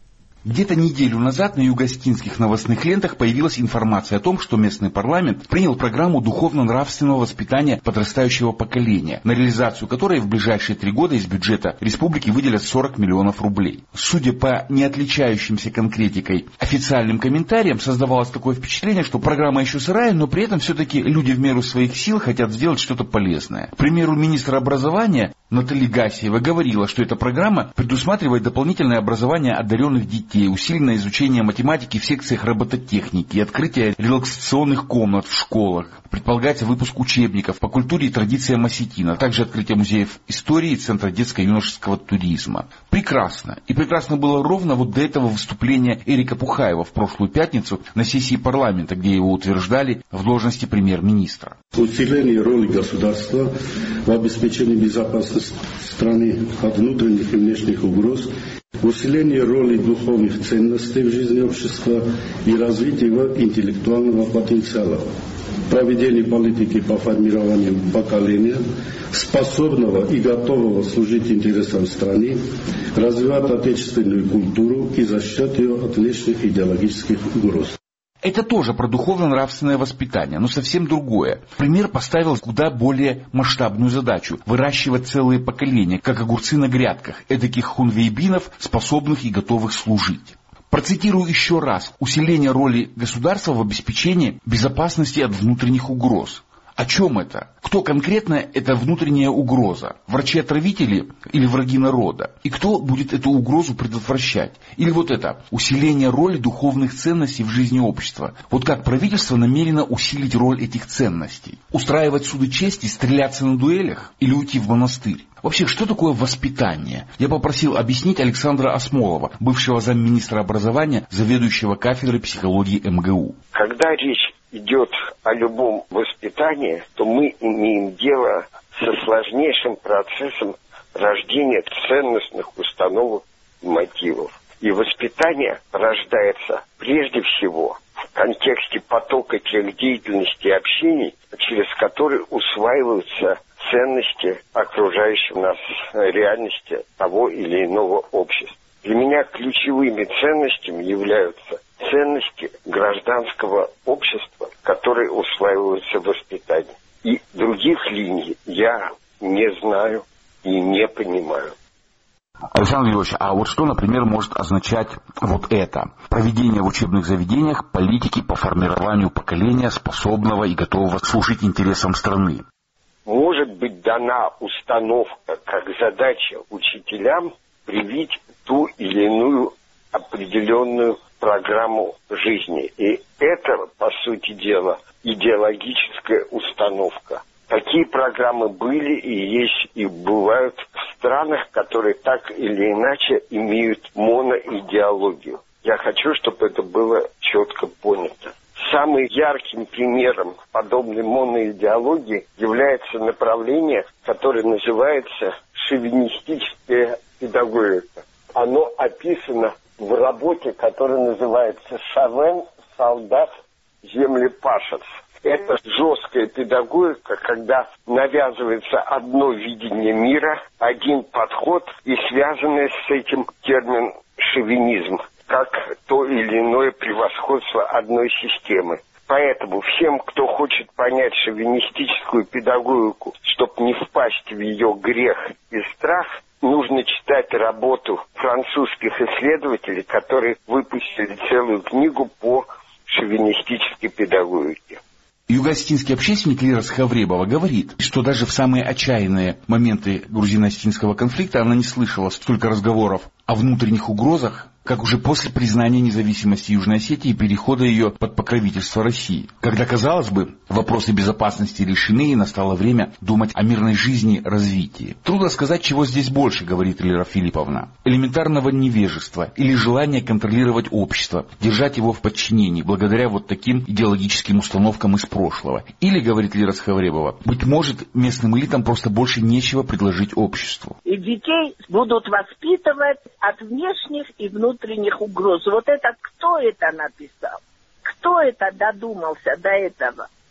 Где-то неделю назад на югостинских новостных лентах появилась информация о том, что местный парламент принял программу духовно-нравственного воспитания подрастающего поколения, на реализацию которой в ближайшие три года из бюджета республики выделят сорок миллионов рублей. Судя по не отличающимся конкретикой официальным комментариям, создавалось такое впечатление, что программа еще сырая, но при этом все-таки люди в меру своих сил хотят сделать что-то полезное. К примеру, министр образования Наталья Гасиева говорила, что эта программа предусматривает дополнительное образование одаренных детей, усиленное изучение математики в секциях робототехники и открытие релаксационных комнат в школах. Предполагается выпуск учебников по культуре и традициям осетин, а также открытие музеев истории и Центра детско-юношеского туризма. Прекрасно. И прекрасно было ровно вот до этого выступления Эрика Пухаева в прошлую пятницу на сессии парламента, где его утверждали в должности премьер-министра. Усиление роли государства в обеспечении безопасности страны от внутренних и внешних угроз, усиление роли духовных ценностей в жизни общества и развитие его интеллектуального потенциала, проведение политики по формированию поколения, способного и готового служить интересам страны, развивать отечественную культуру и защищать ее от внешних идеологических угроз. Это тоже про духовно-нравственное воспитание, но совсем другое. Пример поставил куда более масштабную задачу – выращивать целые поколения, как огурцы на грядках, эдаких хунвейбинов, способных и готовых служить. Процитирую еще раз. Усиление роли государства в обеспечении безопасности от внутренних угроз. О чем это? Кто конкретно эта внутренняя угроза? Врачи-отравители или враги народа? И кто будет эту угрозу предотвращать? Или вот это, усиление роли духовных ценностей в жизни общества. Вот как правительство намерено усилить роль этих ценностей? Устраивать суды чести, стреляться на дуэлях или уйти в монастырь? Вообще, что такое воспитание? Я попросил объяснить Александра Осмолова, бывшего замминистра образования, заведующего кафедрой психологии эм гэ у. Когда речь идет о любом воспитании, то мы имеем дело со сложнейшим процессом рождения ценностных установок и мотивов. И воспитание рождается прежде всего в контексте потока тех деятельностей и общений, через которые усваиваются ценности окружающей нас реальности того или иного общества. Для меня ключевыми ценностями являются ценности гражданского общества, которые усваиваются в воспитании. И других линий я не знаю и не понимаю. Александр Львович, а вот что, например, может означать вот это? Проведение в учебных заведениях политики по формированию поколения, способного и готового служить интересам страны. Может быть дана установка как задача учителям привить ту или иную определенную программу жизни. И это, по сути дела, идеологическая установка. Такие программы были и есть, и бывают в странах, которые так или иначе имеют моноидеологию. Я хочу, чтобы это было четко понято. Самым ярким примером подобной моноидеологии является направление, которое называется шовинистическая педагогика. Оно описано в работе, которая называется «Шовен, солдат, землепашец». Это жесткая педагогика, когда навязывается одно видение мира, один подход и связанный с этим термин «шовинизм», как то или иное превосходство одной системы. Поэтому всем, кто хочет понять шовинистическую педагогику, чтобы не впасть в ее грех и страх, нужно читать работу французских исследователей, которые выпустили целую книгу по шовинистической педагогике. Юго-осетинский общественник Лирас Хавребова говорит, что даже в самые отчаянные моменты грузино-осетинского конфликта она не слышала столько разговоров о внутренних угрозах, как уже после признания независимости Южной Осетии и перехода ее под покровительство России. Когда, казалось бы, вопросы безопасности решены и настало время думать о мирной жизни, развитии. Трудно сказать, чего здесь больше, говорит Лера Филипповна. Элементарного невежества или желания контролировать общество, держать его в подчинении, благодаря вот таким идеологическим установкам из прошлого. Или, говорит Лера Схавребова, быть может, местным элитам просто больше нечего предложить обществу. И детей будут воспитывать от внешних и внутренних внутренних угроз. Вот это кто это написал? Кто это додумался до этого?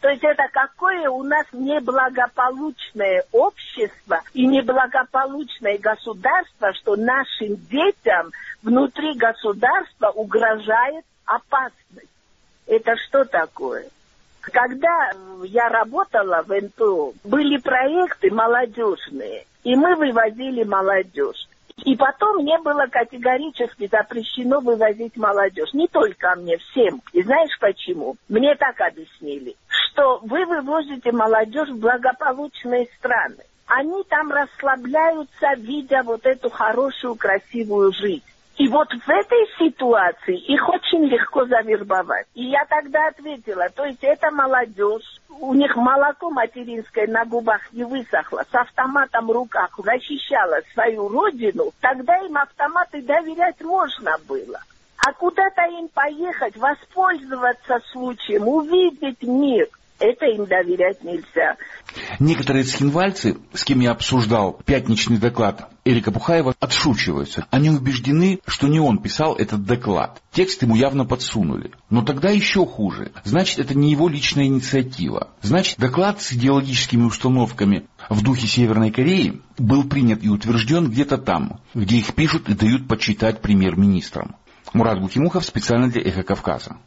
То есть это какое у нас неблагополучное общество и неблагополучное государство, что нашим детям внутри государства угрожает опасность. Это что такое? Когда я работала в эн пэ о, были проекты молодежные, и мы вывозили молодежь. И потом мне было категорически запрещено вывозить молодежь. Не только мне, всем. И знаешь почему? Мне так объяснили, что вы вывозите молодежь в благополучные страны. Они там расслабляются, видя вот эту хорошую, красивую жизнь. И вот в этой ситуации их очень легко завербовать. И я тогда ответила, то есть это молодежь, у них молоко материнское на губах не высохло, с автоматом в руках защищала свою родину, тогда им автоматы доверять можно было. А куда-то им поехать, воспользоваться случаем, увидеть мир, это им доверять нельзя. Некоторые цхинвальцы, с кем я обсуждал пятничный доклад Эрика Бухаева, отшучиваются. Они убеждены, что не он писал этот доклад. Текст ему явно подсунули. Но тогда еще хуже. Значит, это не его личная инициатива. Значит, доклад с идеологическими установками в духе Северной Кореи был принят и утвержден где-то там, где их пишут и дают почитать премьер-министрам. Мурат Гукимухов специально для «Эхо Кавказа».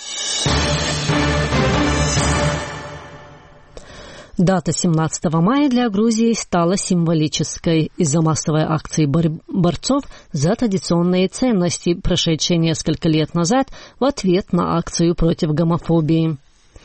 Дата семнадцатого мая для Грузии стала символической из-за массовой акции бор- борцов за традиционные ценности, прошедшей несколько лет назад в ответ на акцию против гомофобии.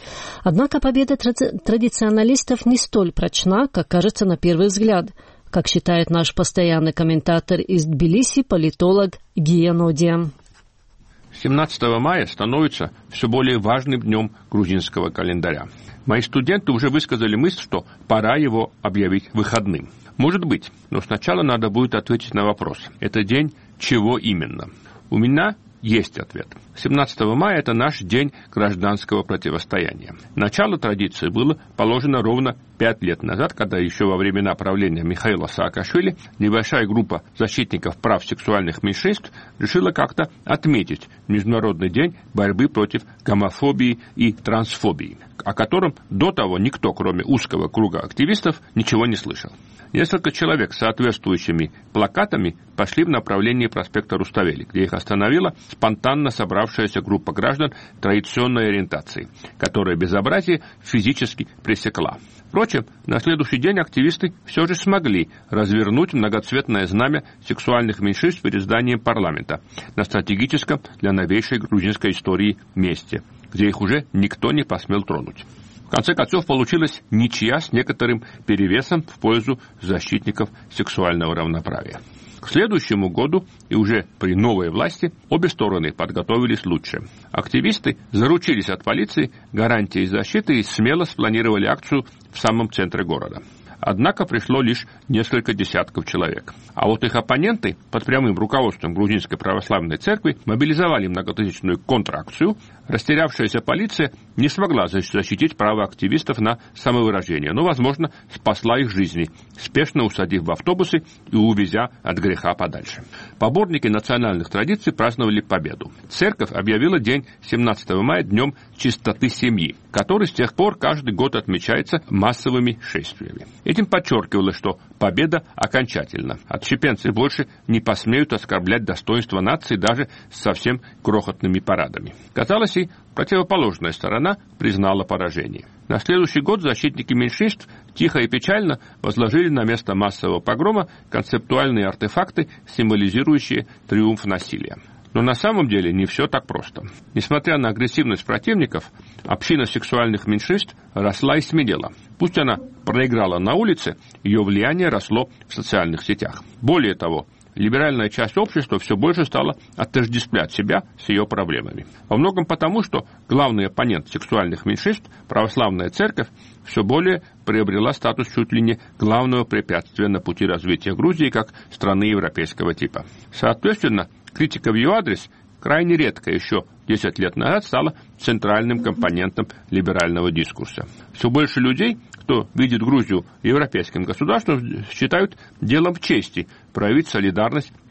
Однако победа тради- традиционалистов не столь прочна, как кажется на первый взгляд, как считает наш постоянный комментатор из Тбилиси, политолог Гия Нодия. семнадцатого мая становится все более важным днем грузинского календаря. Мои студенты уже высказали мысль, что пора его объявить выходным. Может быть, но сначала надо будет ответить на вопрос. Это день чего именно? У меня есть ответ. семнадцатого мая – это наш день гражданского противостояния. Начало традиции было положено ровно пять лет назад, когда еще во времена правления Михаила Саакашвили небольшая группа защитников прав сексуальных меньшинств решила как-то отметить Международный день борьбы против гомофобии и трансфобии, о котором до того никто, кроме узкого круга активистов, ничего не слышал. Несколько человек с соответствующими плакатами пошли в направлении проспекта Руставели, где их остановила спонтанно собравшаяся группа граждан традиционной ориентации, которая безобразие физически пресекла. Впрочем, на следующий день активисты все же смогли развернуть многоцветное знамя сексуальных меньшинств перед зданием парламента на стратегическом для новейшей грузинской истории месте, где их уже никто не посмел тронуть. В конце концов, получилась ничья с некоторым перевесом в пользу защитников сексуального равноправия. К следующему году и уже при новой власти обе стороны подготовились лучше. Активисты заручились от полиции гарантией защиты и смело спланировали акцию в самом центре города. Однако пришло лишь несколько десятков человек. А вот их оппоненты под прямым руководством Грузинской православной церкви мобилизовали многотысячную контракцию. Растерявшаяся полиция не смогла защитить право активистов на самовыражение, но, возможно, спасла их жизни, спешно усадив в автобусы и увезя от греха подальше. Поборники национальных традиций праздновали победу. Церковь объявила день семнадцатого мая днем чистоты семьи, который с тех пор каждый год отмечается массовыми шествиями. Этим подчеркивалось, что победа окончательна. Отщепенцы больше не посмеют оскорблять достоинство нации даже с совсем крохотными парадами. Казалось, и противоположная сторона признала поражение. На следующий год защитники меньшинств тихо и печально возложили на место массового погрома концептуальные артефакты, символизирующие триумф насилия. Но на самом деле не все так просто. Несмотря на агрессивность противников, община сексуальных меньшинств росла и смелела. Пусть она проиграла на улице, ее влияние росло в социальных сетях. Более того, либеральная часть общества все больше стала отождествлять себя с ее проблемами. Во многом потому, что главный оппонент сексуальных меньшинств, православная церковь, все более приобрела статус чуть ли не главного препятствия на пути развития Грузии как страны европейского типа. Соответственно, критика в ее адрес крайне редко еще десять лет назад стала центральным компонентом либерального дискурса. Все больше людей, кто видит Грузию европейским государством, считают делом чести проявить солидарность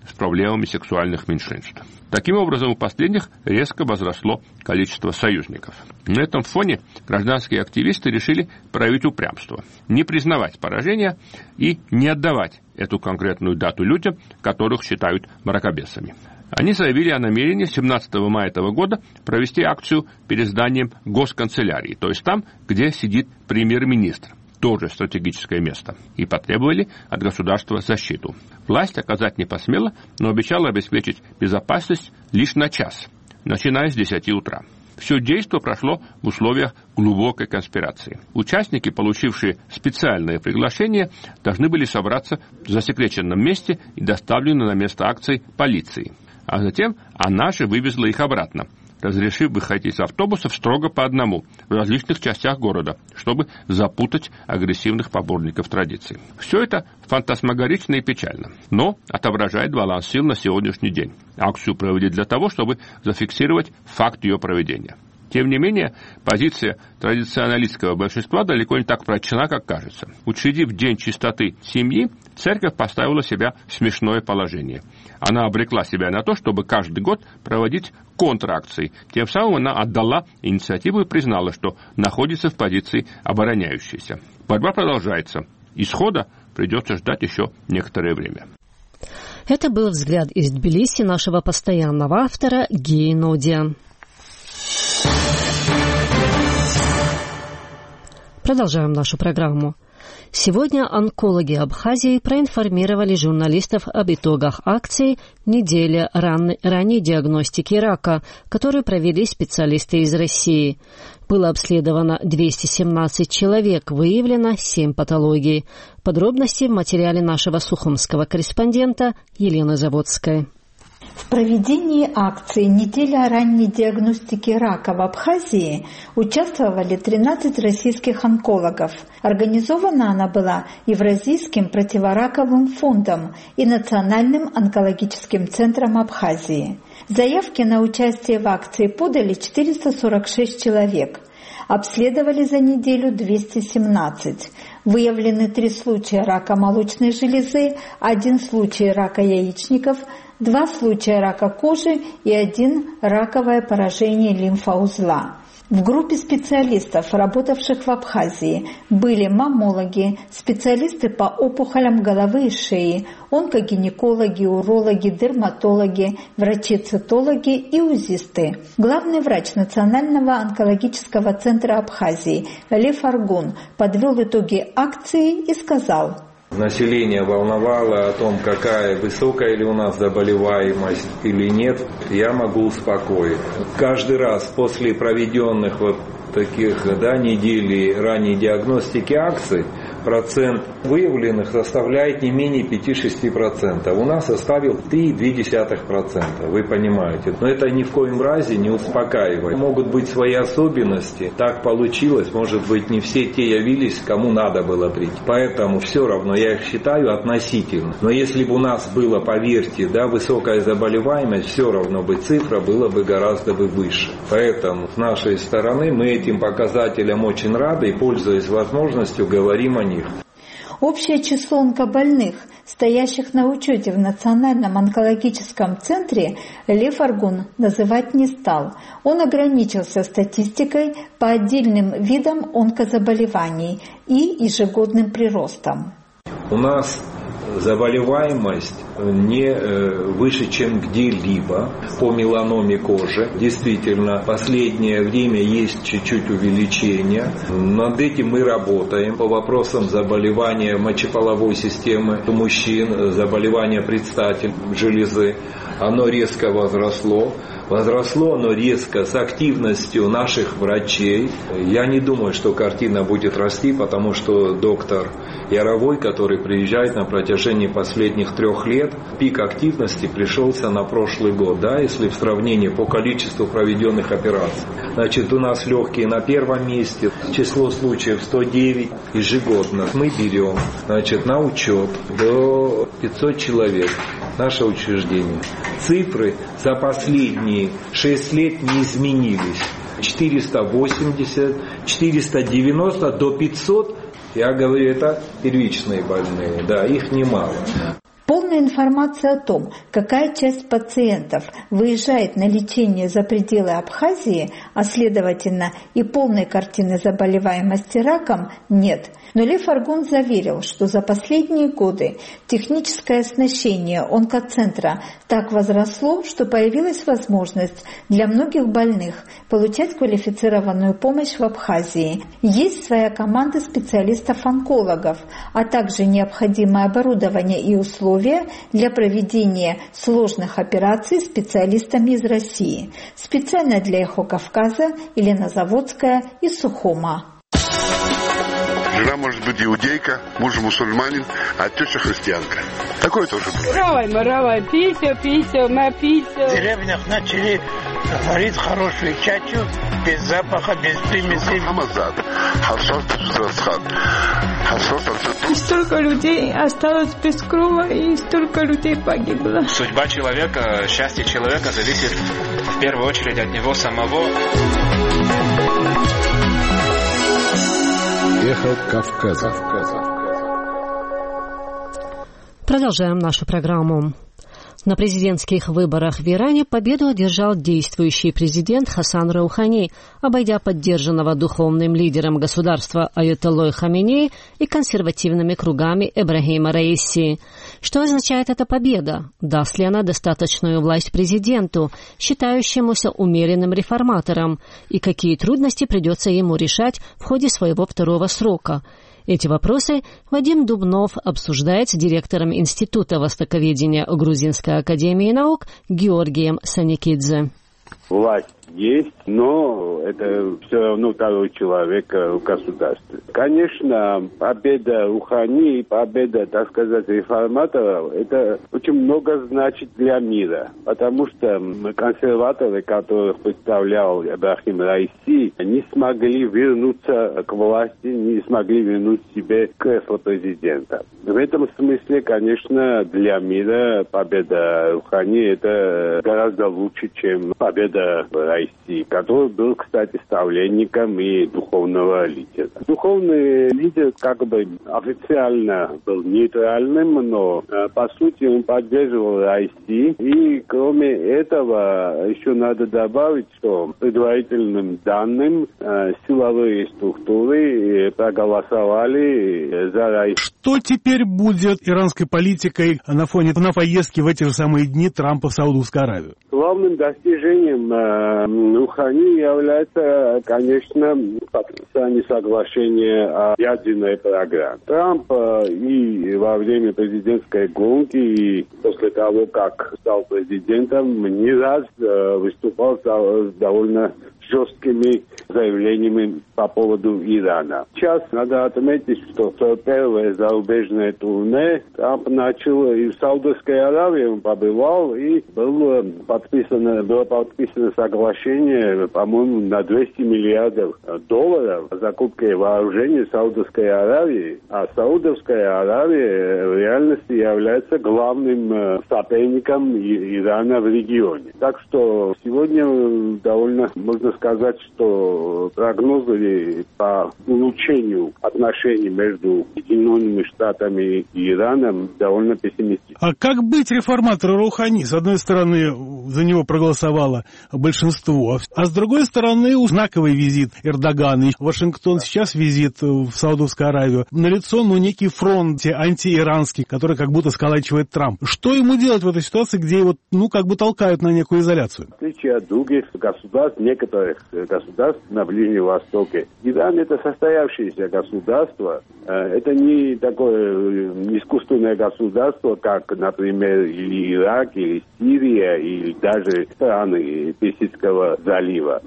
с проблемами сексуальных меньшинств. Таким образом, у последних резко возросло количество союзников. На этом фоне гражданские активисты решили проявить упрямство, не признавать поражения и не отдавать эту конкретную дату людям, которых считают мракобесами. Они заявили о намерении семнадцатого мая этого года провести акцию перед зданием госканцелярии, то есть там, где сидит премьер-министр, тоже стратегическое место, и потребовали от государства защиту. Власть оказать не посмела, но обещала обеспечить безопасность лишь на час, начиная с десяти утра. Все действо прошло в условиях глубокой конспирации. Участники, получившие специальное приглашение, должны были собраться в засекреченном месте и доставлены на место акции полиции. А затем она же вывезла их обратно, разрешив выходить из автобусов строго по одному в различных частях города, чтобы запутать агрессивных поборников традиций. Все это фантасмагорично и печально, но отображает баланс сил на сегодняшний день. Акцию провели для того, чтобы зафиксировать факт ее проведения. Тем не менее, позиция традиционалистского большинства далеко не так прочна, как кажется. Учредив День чистоты семьи, церковь поставила себя в смешное положение. Она обрекла себя на то, чтобы каждый год проводить контракции. Тем самым она отдала инициативу и признала, что находится в позиции обороняющейся. Борьба продолжается. Исхода придется ждать еще некоторое время. Это был взгляд из Тбилиси нашего постоянного автора Геи Нодия. Продолжаем нашу программу. Сегодня онкологи Абхазии проинформировали журналистов об итогах акции «Неделя ран... ранней диагностики рака», которую провели специалисты из России. Было обследовано двести семнадцать человек, выявлено семь патологий. Подробности в материале нашего сухумского корреспондента Елены Заводской. В проведении акции «Неделя ранней диагностики рака» в Абхазии участвовали тринадцать российских онкологов. Организована она была Евразийским противораковым фондом и Национальным онкологическим центром Абхазии. Заявки на участие в акции подали четыреста сорок шесть человек. Обследовали за неделю двести семнадцать. Выявлены три случая рака молочной железы, один случай рака яичников, два случая рака кожи и один раковое поражение лимфоузла. В группе специалистов, работавших в Абхазии, были маммологи, специалисты по опухолям головы и шеи, онкогинекологи, урологи, дерматологи, врачи-цитологи и узисты. Главный врач Национального онкологического центра Абхазии Лев Аргун подвел итоги акции и сказал: население волновало о том, какая высокая ли у нас заболеваемость или нет, я могу успокоить. Каждый раз после проведенных вот таких да, недели ранней диагностики акций процент выявленных составляет не менее пять-шесть процентов. У нас составил три целых две десятых процента, вы понимаете. Но это ни в коем разе не успокаивает. Могут быть свои особенности. Так получилось, может быть, не все те явились, кому надо было прийти. Поэтому все равно я их считаю относительно. Но если бы у нас было, поверьте, да, высокая заболеваемость, все равно бы цифра была бы гораздо бы выше. Поэтому с нашей стороны мы этим показателям очень рады и, пользуясь возможностью, говорим о них. Общее число онкобольных, стоящих на учете в Национальном онкологическом центре, Лев Аргун называть не стал. Он ограничился статистикой по отдельным видам онкозаболеваний и ежегодным приростом. У нас заболеваемость не выше, чем где-либо по меланоме кожи. Действительно, в последнее время есть чуть-чуть увеличение. Над этим мы работаем. По вопросам заболевания мочеполовой системы у мужчин, заболевания предстательной железы, оно резко возросло. Возросло оно резко с активностью наших врачей. Я не думаю, что картина будет расти, потому что доктор Яровой, который приезжает на протяжении последних трех лет, пик активности пришелся на прошлый год, да, если в сравнении по количеству проведенных операций. Значит, у нас легкие на первом месте, число случаев сто девять ежегодно. Мы берем, значит, на учет до пятьсот человек, наше учреждение. Цифры за последние шесть лет не изменились. четыреста восемьдесят, четыреста девяносто до пятисот, я говорю, это первичные больные, да, их немало. Полное Официальная информация о том, какая часть пациентов выезжает на лечение за пределы Абхазии, а следовательно и полной картины заболеваемости раком, нет. Но Лев Аргун заверил, что за последние годы техническое оснащение онкоцентра так возросло, что появилась возможность для многих больных получать квалифицированную помощь в Абхазии. Есть своя команда специалистов-онкологов, а также необходимое оборудование и условия для проведения сложных операций специалистами из России. Специально для «Эхо Кавказа» Елена Заводская из Сухума. Жена может быть иудейка, муж мусульманин, а теща христианка. Такое тоже бывает. Равай, маравай, пися, пися, ма пися. В деревнях начали варить хорошую чачу, без запаха, без примесей. И столько людей осталось без крова, и столько людей погибло. Судьба человека, счастье человека зависит в первую очередь от него самого. Эхо Кавказа. Продолжаем нашу программу. На президентских выборах в Иране победу одержал действующий президент Хасан Роухани, обойдя поддержанного духовным лидером государства Аятоллой Хаменеи и консервативными кругами Эбрахима Раиси. Что означает эта победа? Даст ли она достаточную власть президенту, считающемуся умеренным реформатором, и какие трудности придется ему решать в ходе своего второго срока? Эти вопросы Вадим Дубнов обсуждает с директором Института востоковедения Грузинской академии наук Георгием Саникидзе. Власть есть, но это все равно второй человек в государстве. Конечно, победа Рухани и победа, так сказать, реформаторов, это очень много значит для мира, потому что консерваторы, которых представлял Эбрахим Раиси, не смогли вернуться к власти, не смогли вернуть себе кресло президента. В этом смысле, конечно, для мира победа Рухани это гораздо лучше, чем победа Раиси, который был, кстати, ставленником и духовного лидера. Духовный лидер как бы официально был нейтральным, но по сути он поддерживал Раиси. И кроме этого еще надо добавить, что предварительным данным силовые структуры проголосовали за Раиси. Что теперь будет иранской политикой на фоне на поездки в эти же самые дни Трампа в Саудовскую Аравию? Главным достижением Рухани является, конечно, подписание соглашения о ядерной программе. Трамп и во время президентской гонки, и после того, как стал президентом, не раз выступал с довольно жесткими заявлениями по поводу Ирана. Сейчас надо отметить, что первое зарубежное турне Трамп начал и в Саудовской Аравии, он побывал, и было подписано, было подписано соглашение, по-моему, на двести миллиардов долларов о закупке вооружений в Саудовской Аравии. А Саудовская Аравия в реальности является главным соперником Ирана в регионе. Так что сегодня довольно можно сказать, что прогнозы по улучшению отношений между Соединенными Штатами и Ираном довольно пессимистичны. А как быть реформатору Роухани? С одной стороны, за него проголосовало большинство, а с другой стороны, знаковый визит Эрдогана. Вашингтон сейчас визит в Саудовскую Аравию. Налицо, ну, некий фронт антииранский, который как будто сколачивает Трамп. Что ему делать в этой ситуации, где его, ну, как бы толкают на некую изоляцию? В отличие от других государств, некоторых государств на Ближнем Востоке, Иран это состоявшееся государство. Это не такое искусственное государство, как, например, или Ирак, или Сирия, или даже страны Персидского залива.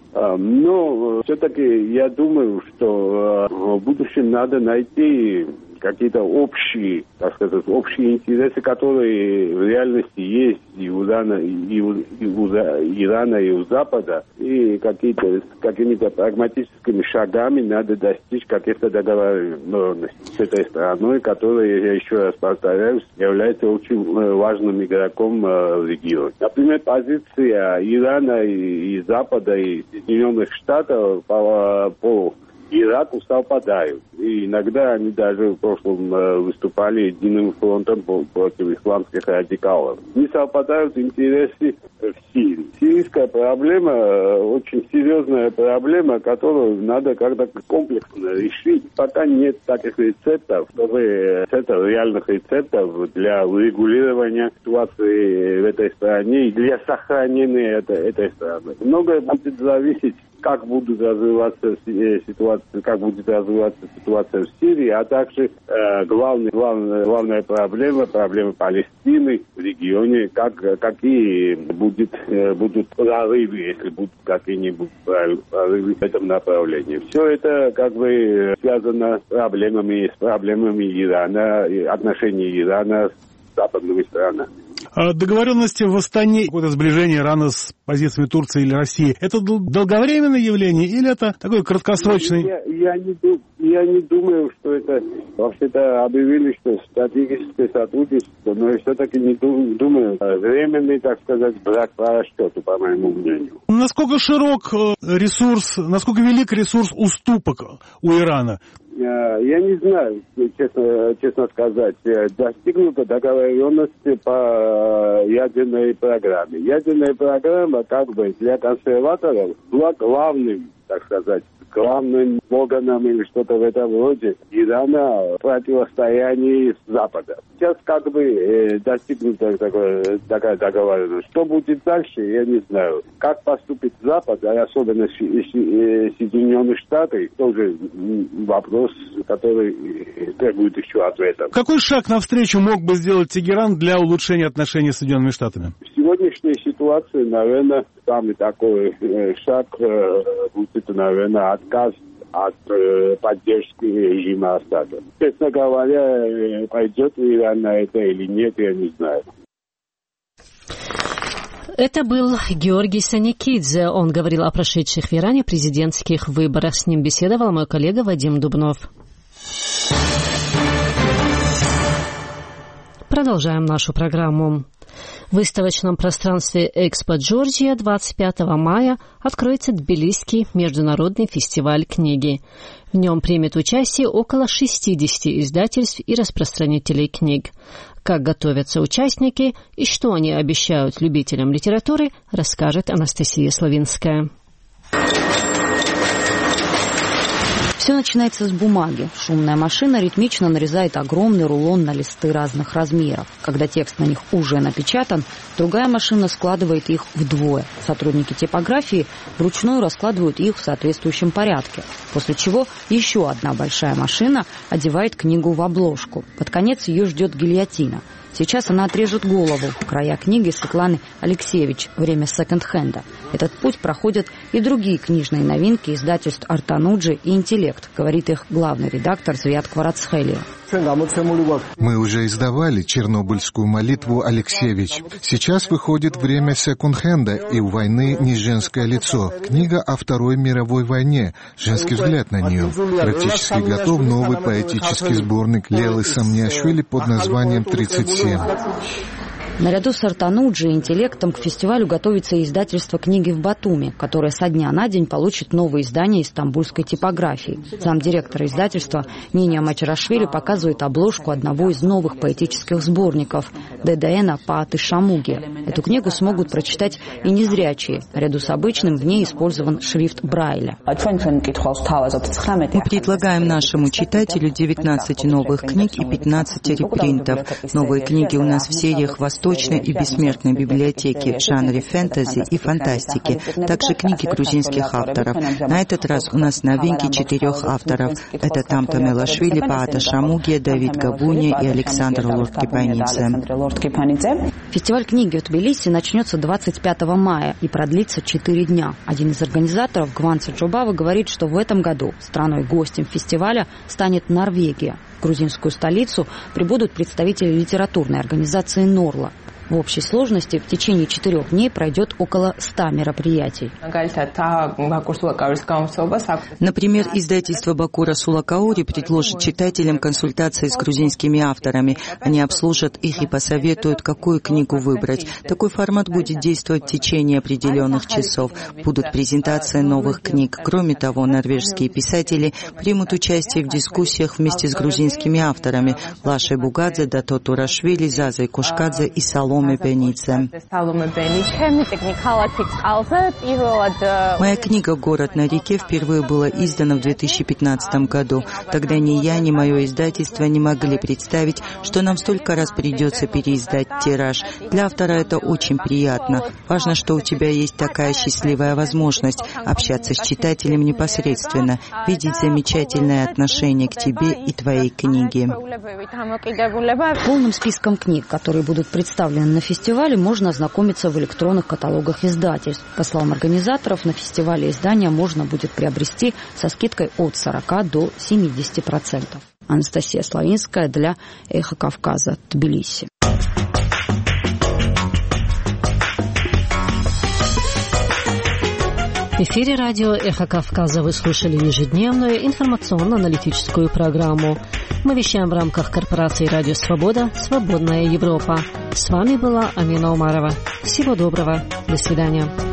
Но все-таки я думаю, что в будущем надо найти какие-то общие, так сказать, общие интересы, которые в реальности есть и у Ирана, и у, и у Ирана, и у Запада, и какие-то, с какими-то прагматическими шагами надо достичь каких-то договоренностей с этой страной, которая, я еще раз повторяюсь, является очень важным игроком в регионе. Например, позиция Ирана и, и Запада, и Соединенных Штатов по, по Ираку совпадают. И иногда они даже в прошлом выступали единым фронтом против исламских радикалов. Не совпадают интересы в Сирии. Сирийская проблема очень серьезная проблема, которую надо как-то комплексно решить. Пока нет таких рецептов, чтобы рецептов, реальных рецептов для урегулирования ситуации в этой стране и для сохранения этой, этой страны. Многое будет зависеть, как будут развиваться ситуация, как будет развиваться ситуация в Сирии, а также э, главный, главная, главная проблема, проблема Палестины в регионе, как, какие будет, э, будут прорывы, если будут какие-нибудь прорывы в этом направлении. Все это как бы связано с проблемами, с проблемами Ирана, отношений Ирана с западными странами. Договоренности в Астане, какое-то сближение Ирана с позициями Турции или России, это долговременное явление или это такое краткосрочное? Я, я, не, я не думаю, что это вообще-то объявили, что стратегическое сотрудничество, но я все-таки не думаю, временный, так сказать, брак по расчету, по моему мнению. Насколько широк ресурс, насколько велик ресурс уступок у Ирана? Я не знаю, честно, честно сказать, достигнута договоренности по ядерной программе. Ядерная программа как бы для консерваторов была главным, так сказать, главным органом или что-то в этом роде Ирана в противостоянии с Западом. Сейчас как бы э, достигнута такое, такая договоренность. Что будет дальше, я не знаю. Как поступит Запад, а особенно Соединенные Штаты, тоже вопрос, который требует еще ответа. Какой шаг навстречу мог бы сделать Тегеран для улучшения отношений с Соединенными Штатами? В сегодняшней ситуации, наверное, самый такой э, шаг э, будет, наверное, отказ от э, поддержки режима Асада. Честно говоря, э, пойдет ли Иран на это или нет, я не знаю. Это был Георгий Саникидзе. Он говорил о прошедших в Иране президентских выборах. С ним беседовал мой коллега Вадим Дубнов. Продолжаем нашу программу. В выставочном пространстве «Экспо Джорджия» двадцать пятого мая откроется Тбилисский международный фестиваль книги. В нем примет участие около шестидесяти издательств и распространителей книг. Как готовятся участники и что они обещают любителям литературы, расскажет Анастасия Славинская. Все начинается с бумаги. Шумная машина ритмично нарезает огромный рулон на листы разных размеров. Когда текст на них уже напечатан, другая машина складывает их вдвое. Сотрудники типографии вручную раскладывают их в соответствующем порядке. После чего еще одна большая машина одевает книгу в обложку. Под конец ее ждет гильотина. Сейчас она отрежет голову. Края книги Светланы Алексеевич «Время секонд-хенда». Этот путь проходят и другие книжные новинки издательств «Артануджи» и «Интеллект», говорит их главный редактор Звят Кварацхелия. Мы уже издавали «Чернобыльскую молитву» Алексеевич. Сейчас выходит «Время секонд-хенда» и «У войны не женское лицо». Книга о Второй мировой войне. Женский взгляд на нее. Практически готов новый поэтический сборник Лелы Самниашвили под названием «тридцать семь». Наряду с Артануджи и «Интеллектом» к фестивалю готовится и издательство книги в Батуми, которое со дня на день получит новое издание из стамбульской типографии. Замдиректора издательства Ниня Мачарашвили показывает обложку одного из новых поэтических сборников «Дэдэна Пааты Шамуги». Эту книгу смогут прочитать и незрячие. Наряду с обычным в ней использован шрифт Брайля. Мы предлагаем нашему читателю девятнадцать новых книг и пятнадцать репринтов. Новые книги у нас в сериях «Восточной и бессмертной библиотеки» в жанре фэнтези и фантастики, также книги грузинских авторов. На этот раз у нас новинки четырех авторов. Это Тамта Мелашвили, Паата Шамуги, Давид Габуни и Александр Лорд-Кипанидзе. Фестиваль книги в Тбилиси начнется двадцать пятого мая и продлится четыре дня. Один из организаторов, Гванца Джобава, говорит, что в этом году страной-гостем фестиваля станет Норвегия. В грузинскую столицу прибудут представители литературной организации «Норла». В общей сложности в течение четырех дней пройдет около ста мероприятий. Например, издательство Баку Расула Каури предложит читателям консультации с грузинскими авторами. Они обслужат их и посоветуют, какую книгу выбрать. Такой формат будет действовать в течение определенных часов. Будут презентации новых книг. Кроме того, норвежские писатели примут участие в дискуссиях вместе с грузинскими авторами Лашей Бугадзе, Дато Турашвили, Зазой Кушкадзе и Саломе Бенице. Моя книга «Город на реке» впервые была издана в две тысячи пятнадцатом году. Тогда ни я, ни мое издательство не могли представить, что нам столько раз придется переиздать тираж. Для автора это очень приятно. Важно, что у тебя есть такая счастливая возможность общаться с читателем непосредственно, видеть замечательное отношение к тебе и твоей книге. Полным списком книг, которые будут представлены на фестивале, можно ознакомиться в электронных каталогах издательств. По словам организаторов, на фестивале издания можно будет приобрести со скидкой от сорока до семидесяти процентов. Анастасия Славинская для «Эхо Кавказа», Тбилиси. В эфире радио «Эхо Кавказа» вы слушали ежедневную информационно-аналитическую программу. Мы вещаем в рамках корпорации «Радио Свобода», «Свободная Европа». С вами была Амина Умарова. Всего доброго. До свидания.